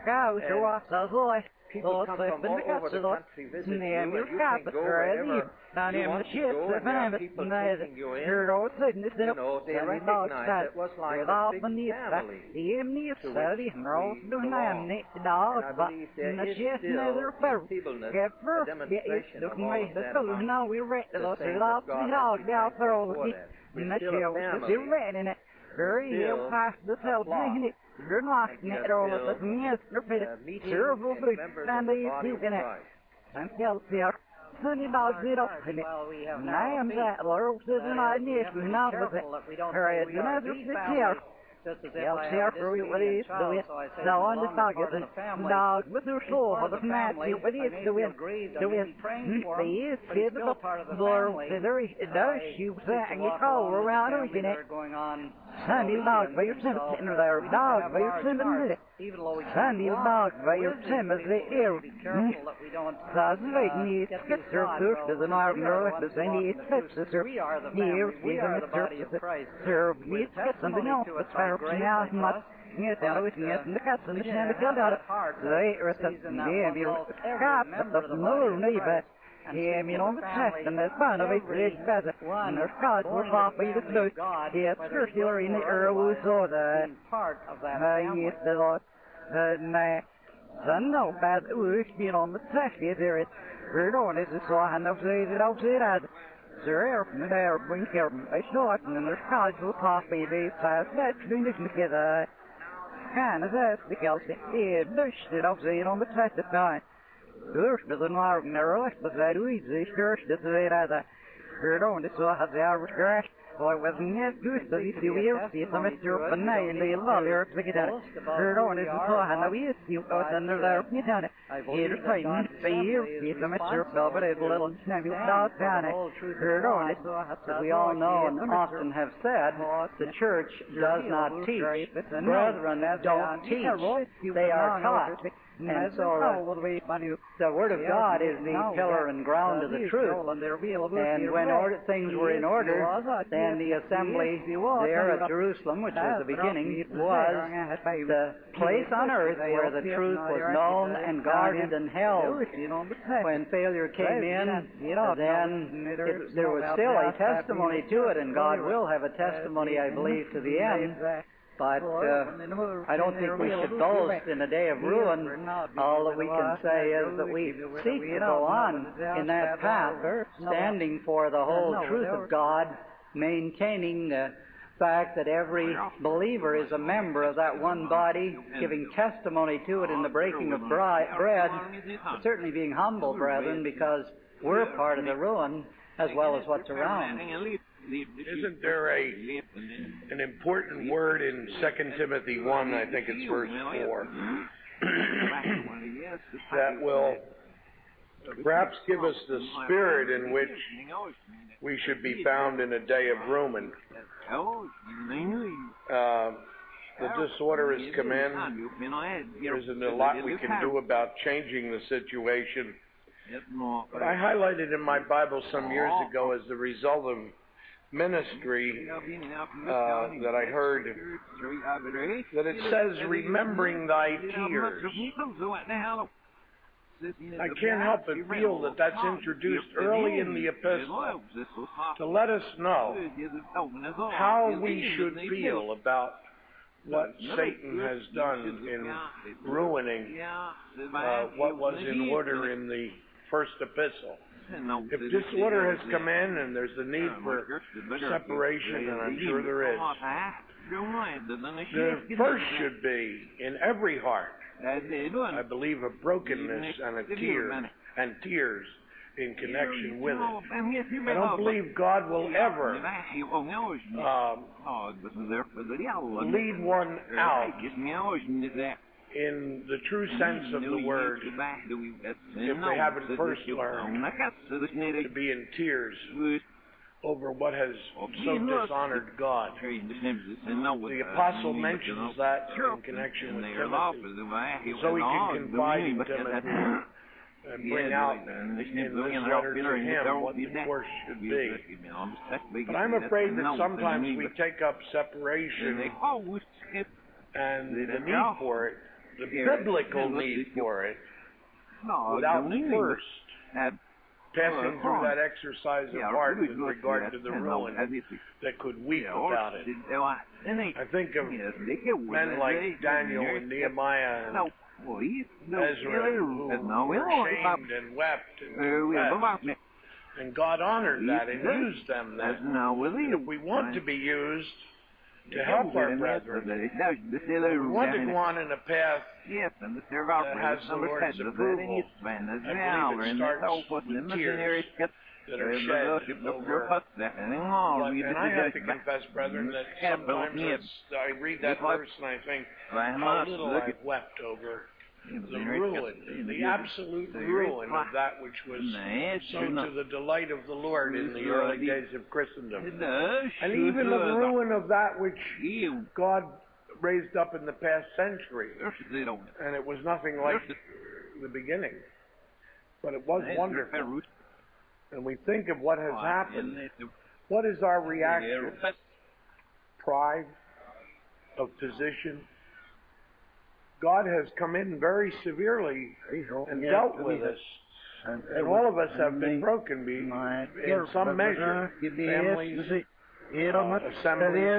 and people come from all over the country visit you, and you can go wherever you want to go, and there are people taking you in. You know, they recognize it was like a big family to which we belong. And I believe there is still feebleness, a demonstration of all of that among the saints of God as we thank God for that. We're still a family. We're still a flock. You're not net all of us, yes, you're fit. Servo food, and they eat in it. And tell there, Sunny dogs it up in it. And I am that, Lord, says, and I need to not with it. Her is another sit here. Yes, here for you, what is the wit. Now on the target, and dogs with their soul, for the match, what is the wit. The wit, the is, kid, the Lord, there is, does you that, and you call around everything. Sandy dog by your sim sitting there, dog by your sim in it. Sandy dog by your sim as the air. That's like me, skits her first as an arm girl, as any skits as her near, even the surface. Serve me, skits something else, but fire now much. Yes, I was yes, and the cats and the shandy killed out. They are the name, you cap, but the no neighbor. Yeah, you know, the test and the fun of it is better. And their cards were off by the blue. Yes, circular in the air was all the part of that. Yes, the Lord. And, so no bad work being on the test. Yes, there is. Heard on this, so I know say that I'll say that. Sir, from there, bring care of my short, and their cards were off by the size. Let's do this together. And that's the Kelsey. Yeah, pushed it off, saying on the test at night. First is an arm narrow, but that we see first is the other. Heard on this so has the hour scratch. Boy wasn't yet good, so you see we are see some Mister Panay and the love here to get out. Heard on this so and we see us under there get down. Here time see here see some Mister Velvet a little snaggy dog down. Heard on this as we all know and often have said, the church does not teach. Brethren don't teach. They are taught. And so uh, the Word of God is the pillar and ground of the truth. And when order, things were in order, then the assembly there at Jerusalem, which was the beginning, was the place on earth where the truth was known and guarded and held. When failure came in, then it, there was still a testimony to it, and God will have a testimony, I believe, to the end. But uh, I don't think we should boast in a day of ruin. All that we can say is that we seek to go on in that path, standing for the whole truth of God, maintaining the fact that every believer is a member of that one body, giving testimony to it in the breaking of bread, but certainly being humble, brethren, because we're part of the ruin as well as what's around. Isn't there a an important word in Second Timothy one, I think it's verse four, that will perhaps give us the spirit in which we should be found in a day of ruin? Uh, the disorder has come in. There isn't a lot we can do about changing the situation. But I highlighted in my Bible some years ago as the result of ministry uh, that I heard that it says, remembering thy tears. I can't help but feel that that's introduced early in the epistle to let us know how we should feel about what Satan has done in ruining uh, what was in order in the first epistle. If disorder has come in and there's a need for separation, and I'm sure there is, there first should be in every heart, I believe, a brokenness and a tear and tears in connection with it. I don't believe God will ever um, lead one out in the true sense of the word if they haven't first learned to be in tears over what has so dishonored God. The apostle mentions that in connection with Timothy, so he can confide in Timothy and bring out in this letter to him what the course should be. But I'm afraid that sometimes we take up separation and the need for it, the biblical need for it, without first passing through that exercise of heart with regard to the ruin that could weep about it. I think of men like Daniel and Nehemiah and Ezra who were ashamed and wept and confessed. And God honored that and used them then. If we want to be used to help our brethren, we want to go on in a path that has the Lord's approval. I believe it starts with tears that are shed over. And I have to confess, brethren, that sometimes I read that verse and I think how little I've wept over the ruin, the absolute ruin of that which was so to the delight of the Lord in the early days of Christendom. And even the ruin of that which God raised up in the past century. And it was nothing like the beginning. But it was wonderful. And we think of what has happened. What is our reaction? Pride of position. God has come in very severely and dealt with us. And all of us have been broken in some measure. Families, uh, assemblies.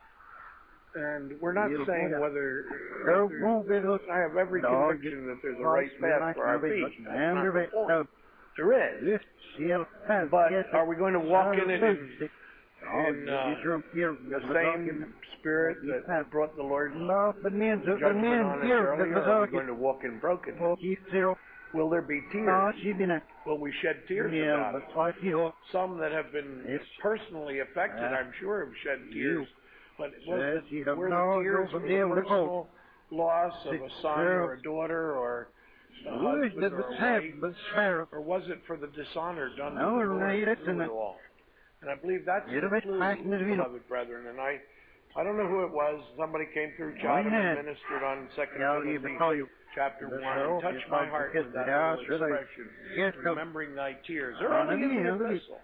And we're not saying whether, whether I have every conviction that there's a right path for our feet. There is. But are we going to walk in it in, in uh, the same spirit that brought the Lord's judgment on us earlier? Or are we going to walk in brokenness? Will there be tears? Will we shed tears about it? Some that have been personally affected, I'm sure, have shed tears. But was it, were the tears for the personal loss of a son or a daughter or a husband or a wife? Or was it for the dishonor done to the Lord through it all? And I believe that's the clue, beloved brethren. And I, I don't know who it was. Somebody came through Chatham and ministered on Second Timothy chapter one and touched my heart with that little expression, remembering thy tears. Early in the epistle.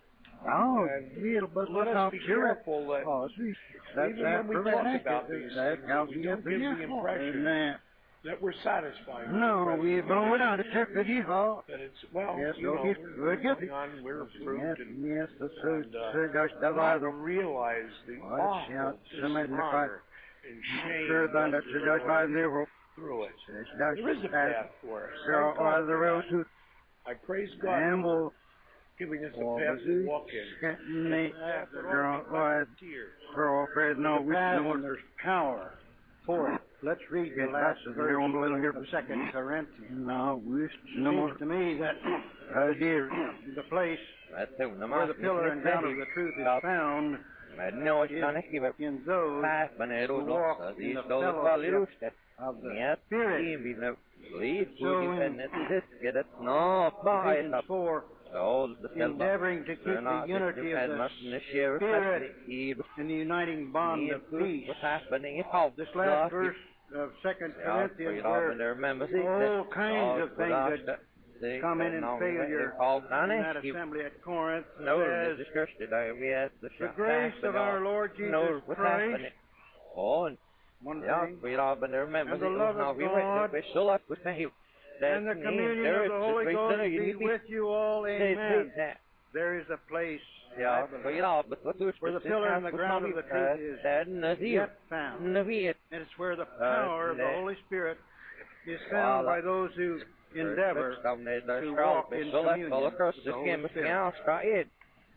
And let us be careful that even when we talk about these things, we don't give the impression that we're satisfied. No, we don't out of check with you. That it's, well, yes, you know, we're moving on, we're approved, yes, and, yes, and uh, I don't realize the awful dishonor Sure, then that's the Dutch by the through it. Dutch There is a path for us. There are the road to I praise God Amble. giving us a path to walk in. Getting me. There are Tears. for Fred no we path know and there's power for it. Let's read the Get last that, verse there won't be a little here. of Second Corinthians. No, we no Seems more. to me that I did. the place where the pillar and ground of the truth is found No, it's not a in those path, but it who was walk also in these the those fellowship of of the Yes, Spirit. we know. Lead So food in and it's get it. No, buy it Ephesians up. four, All the endeavoring to keep the unity of the Spirit in the uniting bond of peace. What's happening? It's all This last verse of Second Corinthians, where all kinds of things that come in in failure in that assembly at Corinth, says, the grace of our Lord Jesus Christ, one thing, and the love of God, and the communion of the Holy Ghost be with you all. Amen. There is a place, I believe, where the pillar and the ground of the truth is yet found. And it's where the power of the Holy Spirit is found by those who endeavor to walk in communion with the Holy Spirit.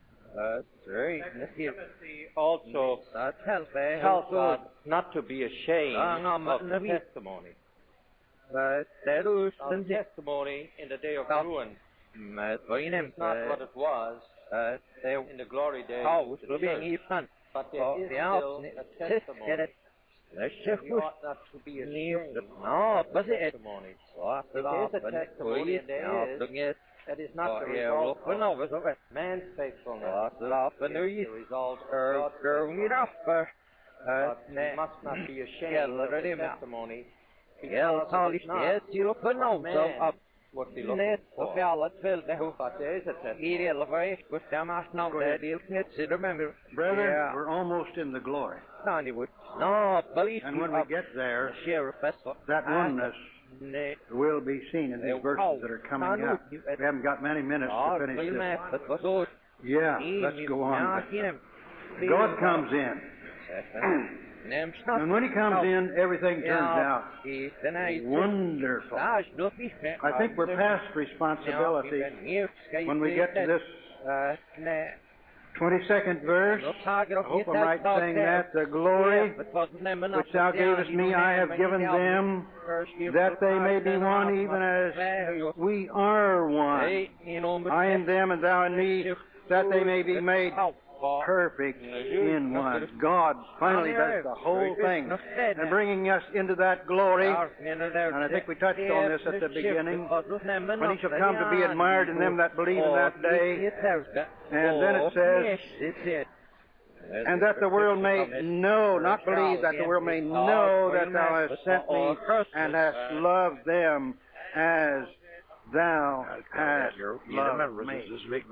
Also help us not to be ashamed of the testimony. But there is some testimony in the day of ruin. It's not what it was in the glory days. But there is still a testimony. We ought not to be ashamed of the testimony. It is a testimony, and there is. That is not the result of man's faithfulness. It is the result of God's faithfulness. But we must not be ashamed of the testimony. Because it is not what man would be looking for. But there is a testimony. Brethren, we're almost in the glory. And when we get there, that oneness will be seen in these verses that are coming up. We haven't got many minutes to finish this. Yeah, let's go on. God comes in. And when He comes in, everything turns out wonderful. I think we're past responsibility when we get to this twenty-second verse. I hope I'm right saying that. The glory which Thou gavest me, I have given them, that they may be one, even as we are one. I in them and Thou in me, that they may be made perfect in one. God finally does the whole thing and bringing us into that glory. And I think we touched on this at the beginning. When He shall come to be admired in them that believe in that day. And then it says, and that the world may know, not believe, that the world may know that Thou hast sent me and hast loved them as Thou hast loved me.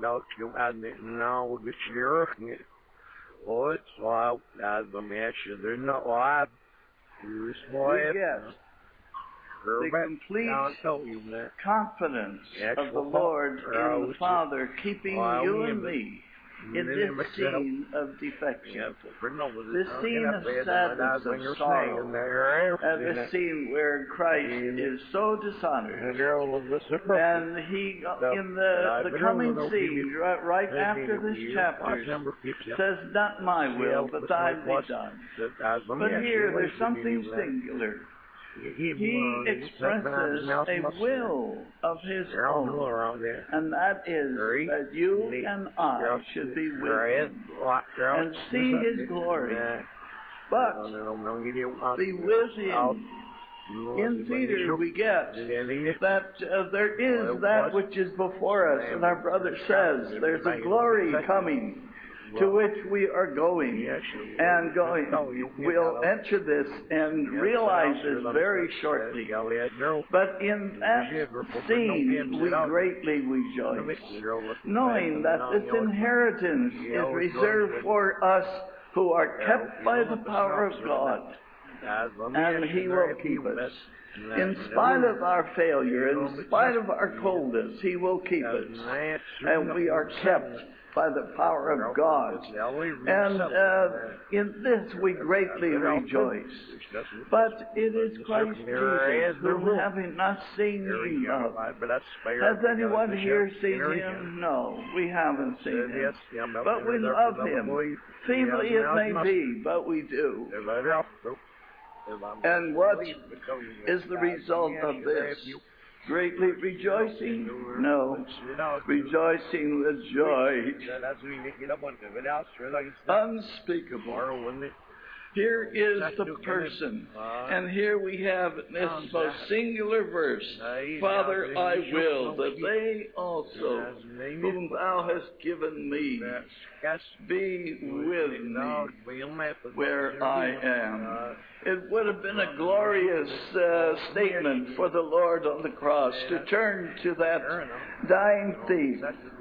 Yes. The complete confidence of the Lord in the Father keeping you and me in this scene of defection, this scene of sadness, of sorrow, and this scene where Christ is so dishonored, and He, in the, the coming scene, right, right after this chapter, says, not my will, but Thine be done. But here, there's something singular. He expresses a will of His own, and that is that you and I should be with Him and see His glory, but be with Him. In Peter we get that uh, there is that which is before us, and our brother says there's a glory coming to which we are going and going. We'll enter this and realize this very shortly. But in that scene, we greatly rejoice, knowing that this inheritance is reserved for us who are kept by the power of God, and He will keep us. In spite of our failure, in spite of our coldness, He will keep us. And we are kept by the power of God. And uh, in this we greatly rejoice. But it is Christ Jesus whom, having not seen, ye love. Has anyone here seen Him? No, we haven't seen Him. But we love Him. Feebly it may be, but we do. And what is the result of this? Greatly rejoicing? No. Rejoicing with joy unspeakable. Here is the person, and here we have this most singular verse. Father, I will that they also, whom Thou hast given me, be with me where I am. It would have been a glorious uh, statement for the Lord on the cross to turn to that dying thief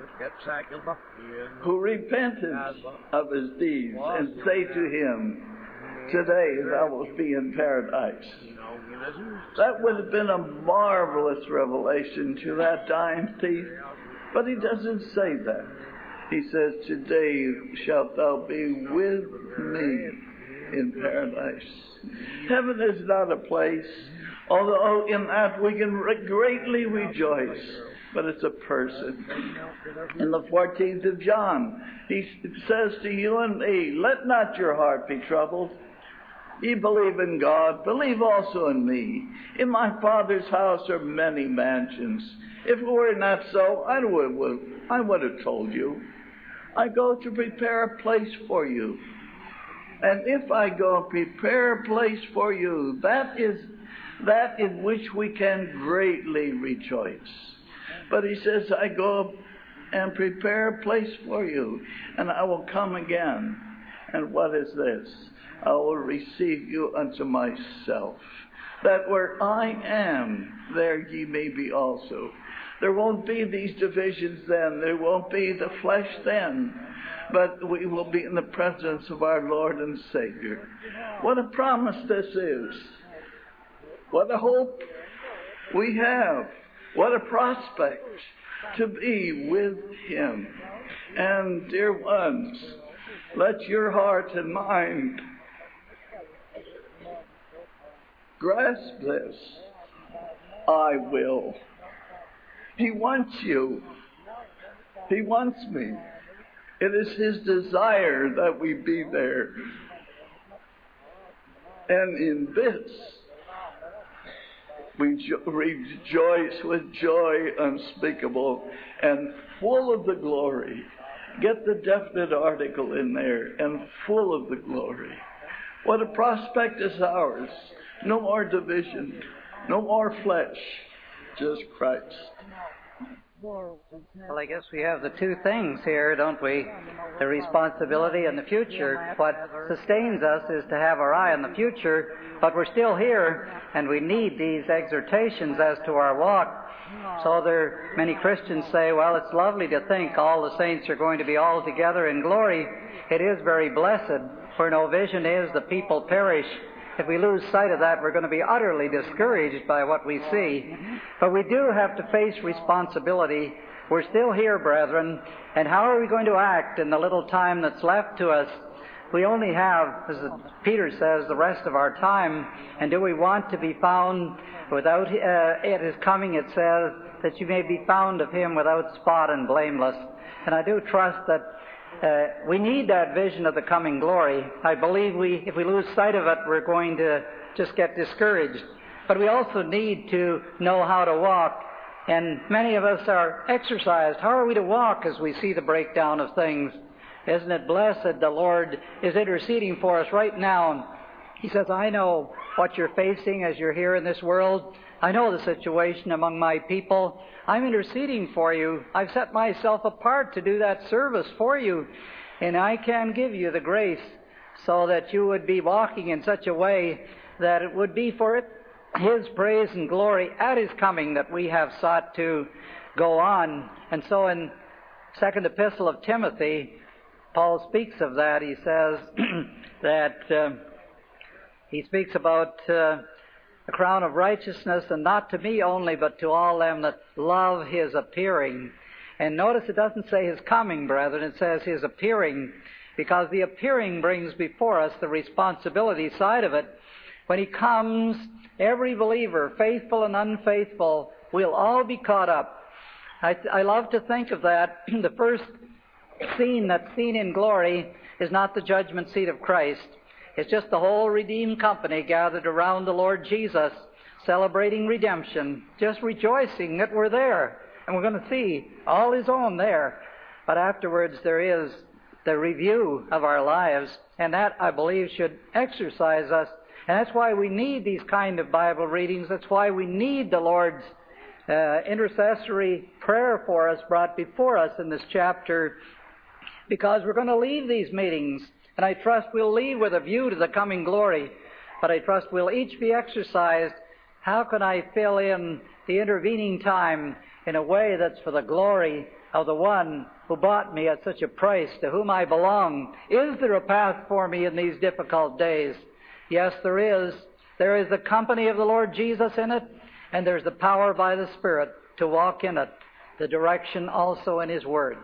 who repented of his deeds and say to him, today thou wilt be in paradise. That would have been a marvelous revelation to that dying thief, but he doesn't say that. He says, today shalt thou be with me in paradise. Heaven is not a place, although in that we can greatly rejoice, but it's a person. In the fourteenth of John, he says to you and me, let not your heart be troubled. Ye believe in God, believe also in me. In my Father's house are many mansions. If it were not so, I would, I would have told you. I go to prepare a place for you. And if I go and prepare a place for you, that is that in which we can greatly rejoice. But he says, I go and prepare a place for you, and I will come again. And what is this? I will receive you unto myself, that where I am, there ye may be also. There won't be these divisions then. There won't be the flesh then. But we will be in the presence of our Lord and Savior. What a promise this is. What a hope we have. What a prospect to be with Him. And dear ones, let your heart and mind grasp this. I will. He wants you. He wants me. It is His desire that we be there. And in this, we jo- rejoice with joy unspeakable and full of the glory. Get the definite article in there, and full of the glory. What a prospect is ours. No more division, no more flesh, just Christ. Well, I guess we have the two things here, don't we? The responsibility and the future. What sustains us is to have our eye on the future, but we're still here, and we need these exhortations as to our walk. So there, many Christians say, well, it's lovely to think all the saints are going to be all together in glory. It is very blessed. Where no vision is, the people perish. If we lose sight of that, we're going to be utterly discouraged by what we see. But we do have to face responsibility. We're still here, brethren, and how are we going to act in the little time that's left to us? We only have, as Peter says, the rest of our time. And do we want to be found without uh, it is coming, it says, that you may be found of Him without spot and blameless. And I do trust that Uh, we need that vision of the coming glory. I believe we, if we lose sight of it, we're going to just get discouraged. But we also need to know how to walk. And many of us are exercised. How are we to walk as we see the breakdown of things? Isn't it blessed the Lord is interceding for us right now? He says, I know what you're facing as you're here in this world. I know the situation among my people. I'm interceding for you. I've set myself apart to do that service for you. And I can give you the grace so that you would be walking in such a way that it would be for it, His praise and glory at His coming that we have sought to go on. And so in Second Epistle of Timothy, Paul speaks of that. He says that uh, he speaks about uh, the crown of righteousness, and not to me only, but to all them that love His appearing. And notice it doesn't say His coming, brethren, it says His appearing, because the appearing brings before us the responsibility side of it. When He comes, every believer, faithful and unfaithful, we'll all be caught up. I, I love to think of that. The first scene that's seen in glory is not the judgment seat of Christ. It's just the whole redeemed company gathered around the Lord Jesus, celebrating redemption, just rejoicing that we're there. And we're going to see all His own there. But afterwards there is the review of our lives, and that, I believe, should exercise us. And that's why we need these kind of Bible readings. That's why we need the Lord's uh, intercessory prayer for us brought before us in this chapter, because we're going to leave these meetings. And I trust we'll leave with a view to the coming glory. But I trust we'll each be exercised. How can I fill in the intervening time in a way that's for the glory of the one who bought me at such a price, to whom I belong? Is there a path for me in these difficult days? Yes, there is. There is the company of the Lord Jesus in it, and there's the power by the Spirit to walk in it, the direction also in His Word.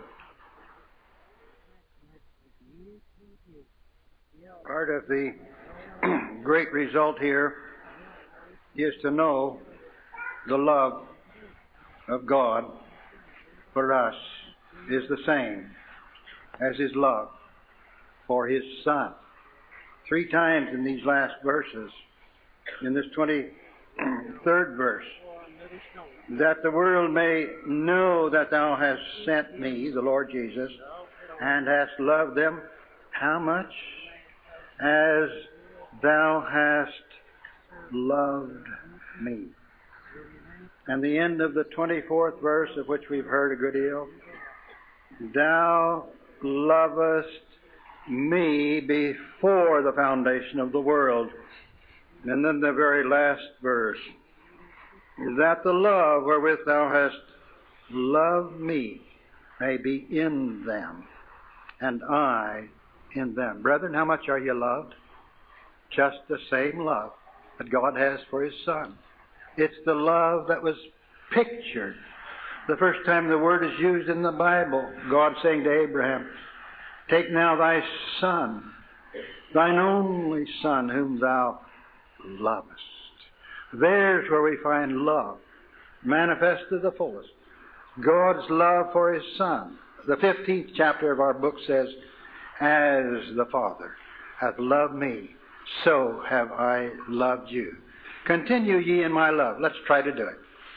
Part of the great result here is to know the love of God for us is the same as His love for His Son. Three times in these last verses, in this twenty-third verse, that the world may know that Thou hast sent me, the Lord Jesus, and hast loved them, how much? As Thou hast loved me. And the end of the twenty-fourth verse, of which we've heard a good deal, Thou lovest me before the foundation of the world. And then the very last verse, that the love wherewith Thou hast loved me may be in them, and I in them. Brethren, how much are you loved? Just the same love that God has for His Son. It's the love that was pictured the first time the word is used in the Bible. God saying to Abraham, take now thy son, thine only son, whom thou lovest. There's where we find love manifest to the fullest. God's love for His Son. The fifteenth chapter of our book says, as the Father hath loved me, so have I loved you. Continue ye in my love. Let's try to do it.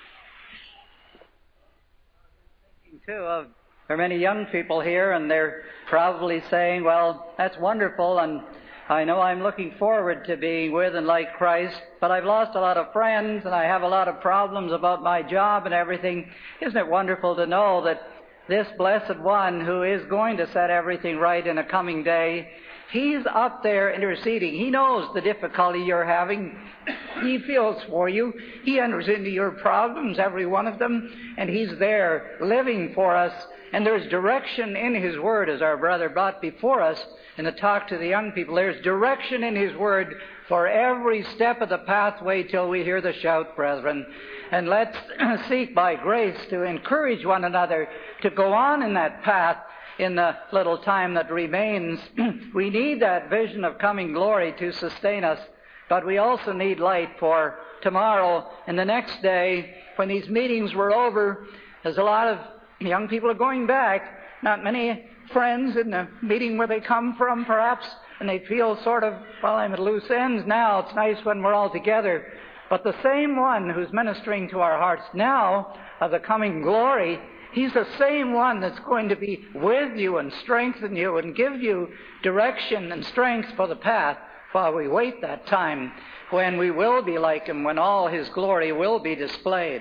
Too, of there are many young people here, and they're probably saying, well, that's wonderful, and I know I'm looking forward to being with and like Christ, but I've lost a lot of friends, and I have a lot of problems about my job and everything. Isn't it wonderful to know that this blessed one who is going to set everything right in a coming day, He's up there interceding. He knows the difficulty you're having. He feels for you. He enters into your problems, every one of them, and He's there living for us. And there's direction in His Word, as our brother brought before us in the talk to the young people. There's direction in His Word for every step of the pathway till we hear the shout, brethren. And let's seek by grace to encourage one another to go on in that path in the little time that remains. We need that vision of coming glory to sustain us, but we also need light for tomorrow and the next day. When these meetings were over, there's a lot of young people are going back, not many friends in the meeting where they come from perhaps, and they feel sort of, well, I'm at loose ends now. It's nice when we're all together. But the same one who's ministering to our hearts now of the coming glory, He's the same one that's going to be with you and strengthen you and give you direction and strength for the path while we wait that time when we will be like Him, when all His glory will be displayed.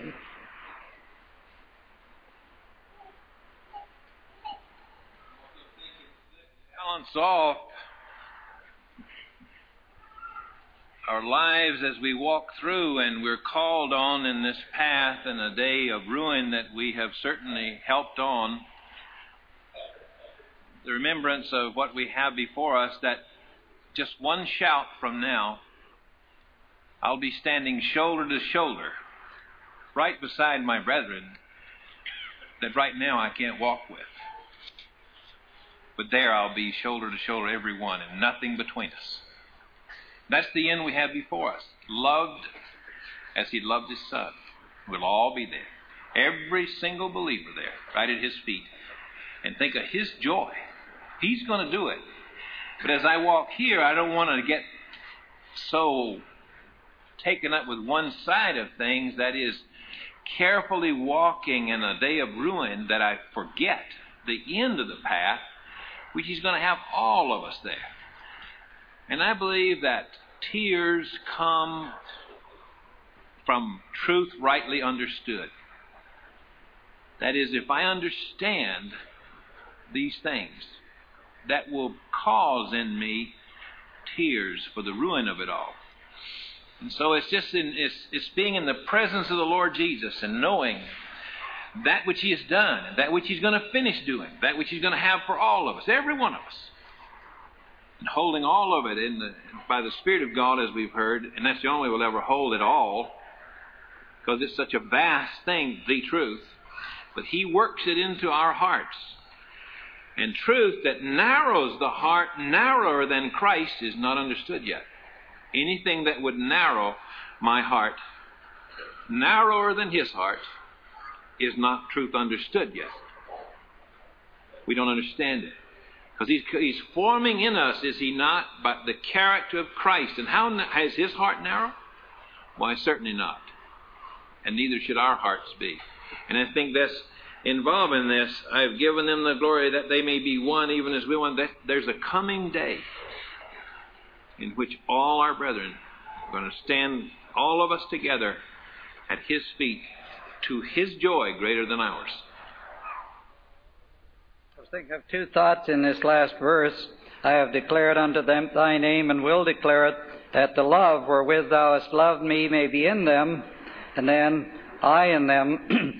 Balance off our lives as we walk through, and we're called on in this path in a day of ruin that we have certainly helped on. The remembrance of what we have before us, that just one shout from now, I'll be standing shoulder to shoulder, right beside my brethren that right now I can't walk with. But there I'll be shoulder to shoulder, every one, and nothing between us. That's the end we have before us. Loved as he loved his Son. We'll all be there. Every single believer there, right at his feet. And think of his joy. He's going to do it. But as I walk here, I don't want to get so taken up with one side of things, that is, carefully walking in a day of ruin, that I forget the end of the path, which he's going to have all of us there. And I believe that tears come from truth rightly understood. That is, if I understand these things, that will cause in me tears for the ruin of it all. And so it's just in, it's, it's being in the presence of the Lord Jesus and knowing that which he has done, and that which he's going to finish doing, that which he's going to have for all of us, every one of us. And holding all of it in the, by the Spirit of God, as we've heard, and that's the only way we'll ever hold it all, because it's such a vast thing, the truth. But he works it into our hearts. And truth that narrows the heart narrower than Christ is not understood yet. Anything that would narrow my heart narrower than his heart is not truth understood yet. We don't understand it. Because he's, he's forming in us, is he not, but the character of Christ. And how has his heart narrow? Why, certainly not. And neither should our hearts be. And I think that's involved in this. I've given them the glory that they may be one, even as we one. There's a coming day in which all our brethren are going to stand, all of us together, at his feet, to his joy greater than ours. I was thinking of two thoughts in this last verse. I have declared unto them thy name, and will declare it, that the love wherewith thou hast loved me may be in them, and then I in them.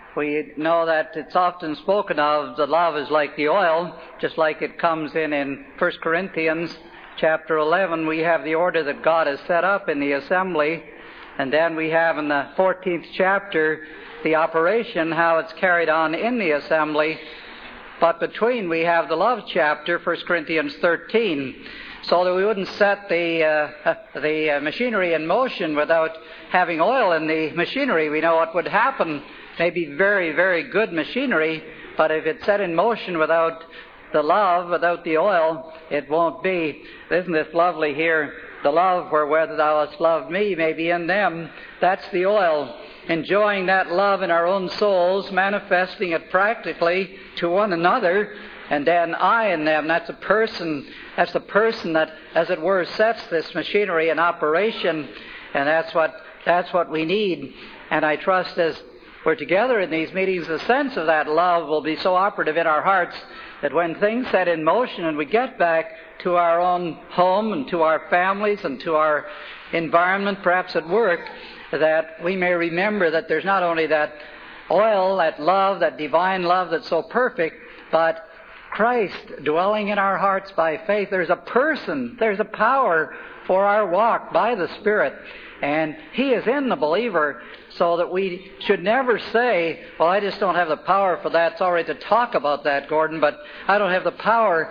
We know that it's often spoken of, the love is like the oil, just like it comes in in First Corinthians chapter eleven. We have the order that God has set up in the assembly, and then we have in the fourteenth chapter the operation, how it's carried on in the assembly. But between we have the love chapter, First Corinthians thirteen, so that we wouldn't set the uh, the machinery in motion without having oil in the machinery. We know what would happen. Maybe very, very good machinery, but if it's set in motion without the love, without the oil, it won't be. Isn't this lovely here? The love wherewith thou hast loved me may be in them. That's the oil. Enjoying that love in our own souls, manifesting it practically to one another, and then I in them. That's a person. That's the person that, as it were, sets this machinery in operation, and that's what that's what we need. And I trust as we're together in these meetings, the sense of that love will be so operative in our hearts that when things set in motion and we get back to our own home and to our families and to our environment, perhaps at work, that we may remember that there's not only that oil, that love, that divine love that's so perfect, but Christ dwelling in our hearts by faith. There's a person, there's a power for our walk by the Spirit. And he is in the believer, so that we should never say, well, I just don't have the power for that. It's all right to talk about that, Gordon, but I don't have the power.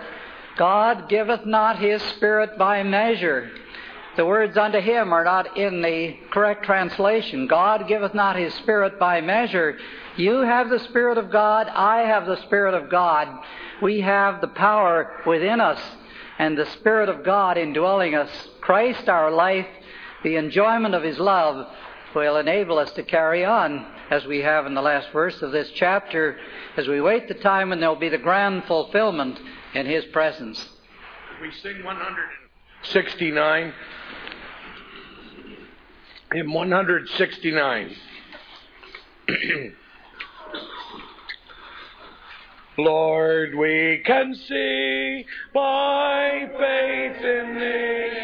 God giveth not his Spirit by measure. The words unto him are not in the correct translation. God giveth not his Spirit by measure. You have the Spirit of God. I have the Spirit of God. We have the power within us and the Spirit of God indwelling us. Christ, our life, the enjoyment of his love will enable us to carry on, as we have in the last verse of this chapter, as we wait the time when there will be the grand fulfillment in his presence. We sing one sixty-nine. Hymn one sixty-nine. Lord, we can see by faith in thee.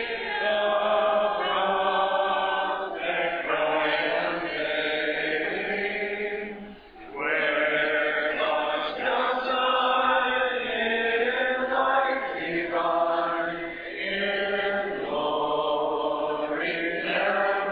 Glory,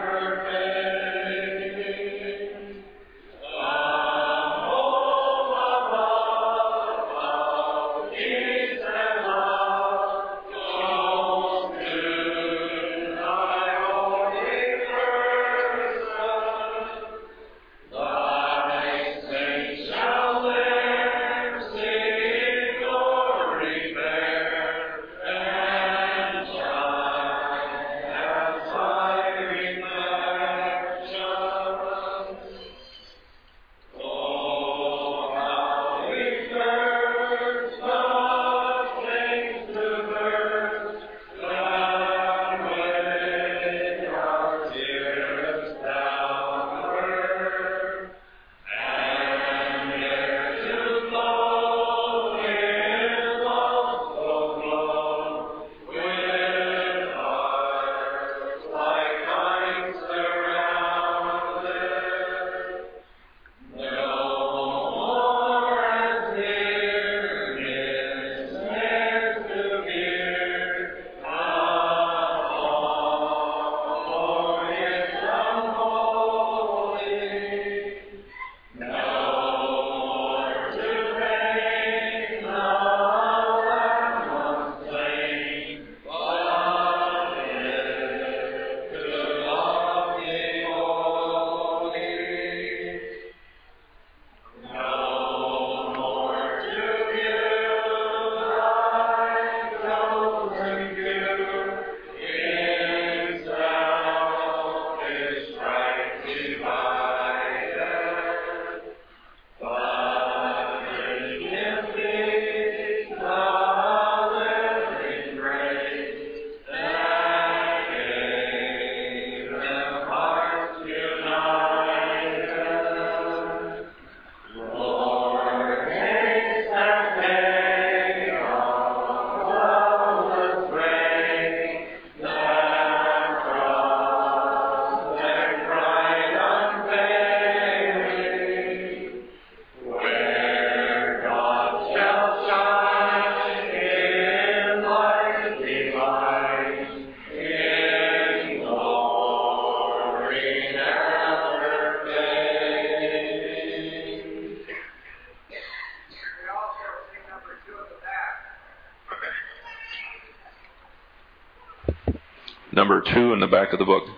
number two in the back of the book.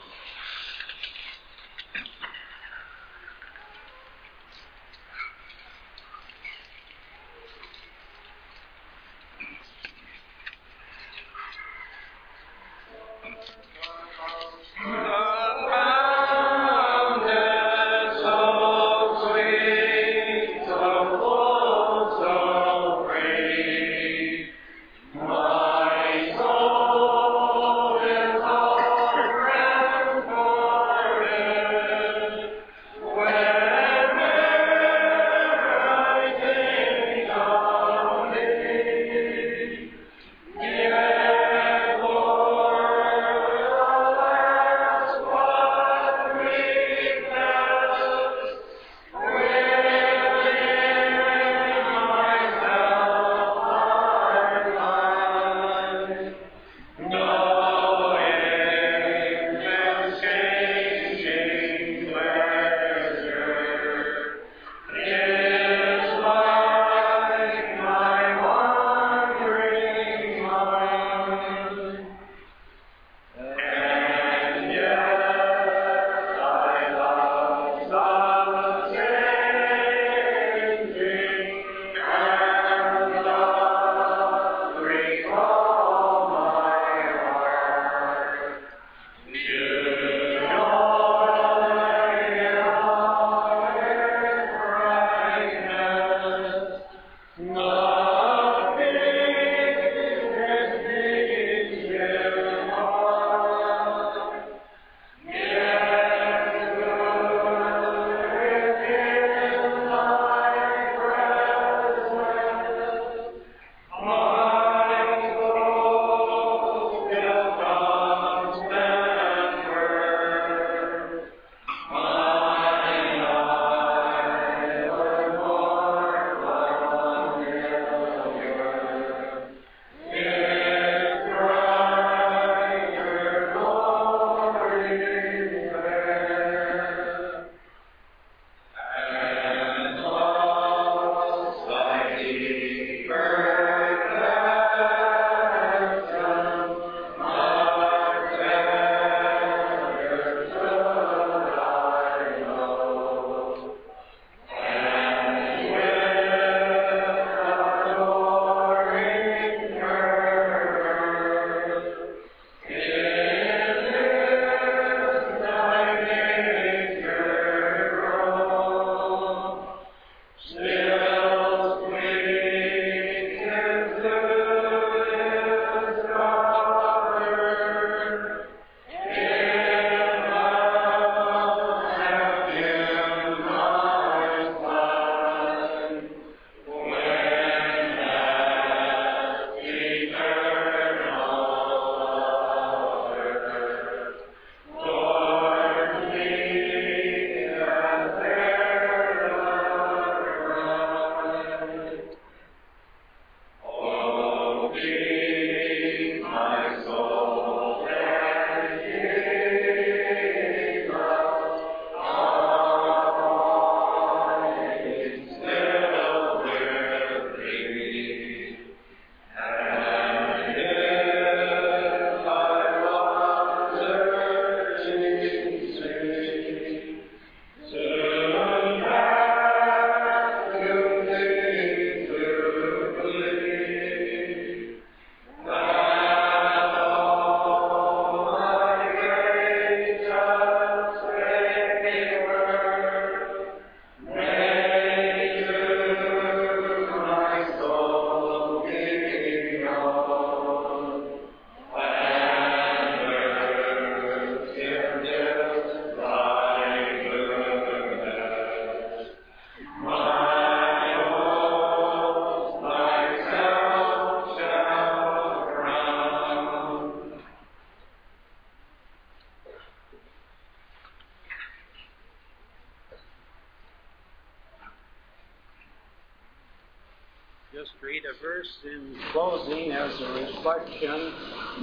just read a verse in closing as a reflection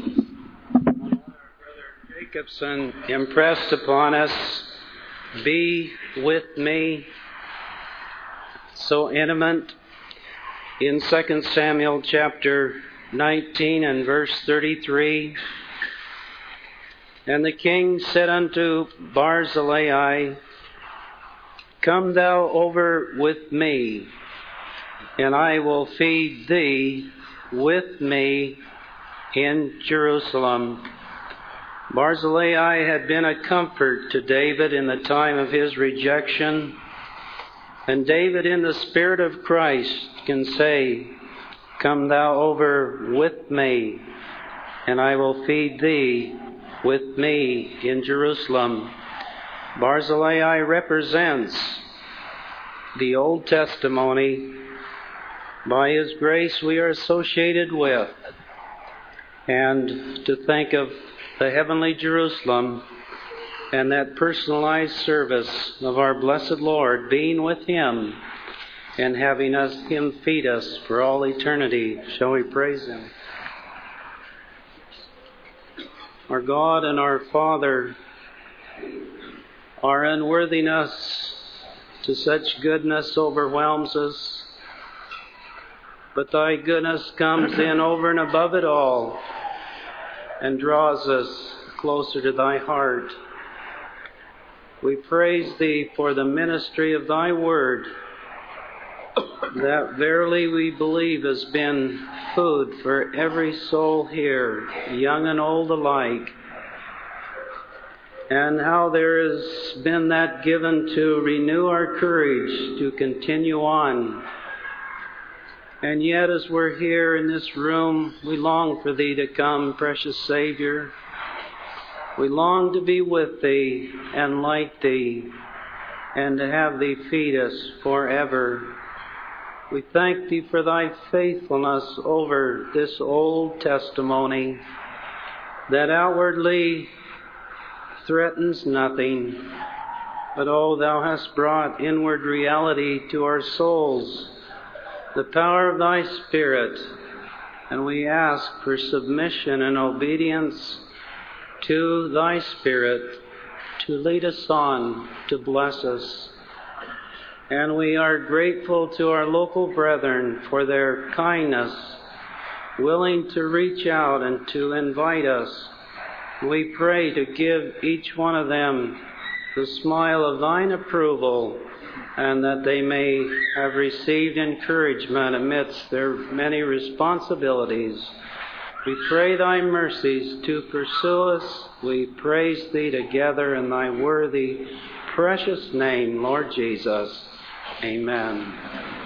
on what our brother Jacobson impressed upon us. Be with me, so intimate. In Second Samuel chapter nineteen and verse thirty-three, And the king said unto Barzillai, Come thou over with me, and I will feed thee with me in Jerusalem. Barzillai had been a comfort to David in the time of his rejection, and David in the Spirit of Christ can say, Come thou over with me, and I will feed thee with me in Jerusalem. Barzillai represents the Old Testimony. By His grace we are associated with. And to think of the heavenly Jerusalem and that personalized service of our blessed Lord, being with Him and having us Him feed us for all eternity. Shall we praise Him? Our God and our Father, our unworthiness to such goodness overwhelms us, but Thy goodness comes in over and above it all and draws us closer to Thy heart. We praise Thee for the ministry of Thy Word, that verily we believe has been food for every soul here, young and old alike, and how there has been that given to renew our courage to continue on. And yet as we're here in this room, we long for Thee to come, precious Savior. We long to be with Thee and like Thee, and to have Thee feed us forever. We thank Thee for Thy faithfulness over this old testimony that outwardly threatens nothing, but oh, Thou hast brought inward reality to our souls, the power of Thy Spirit, and we ask for submission and obedience to Thy Spirit to lead us on, to bless us. And we are grateful to our local brethren for their kindness, willing to reach out and to invite us. We pray to give each one of them the smile of Thine approval, and that they may have received encouragement amidst their many responsibilities. We pray Thy mercies to pursue us. We praise Thee together in Thy worthy, precious name, Lord Jesus. Amen.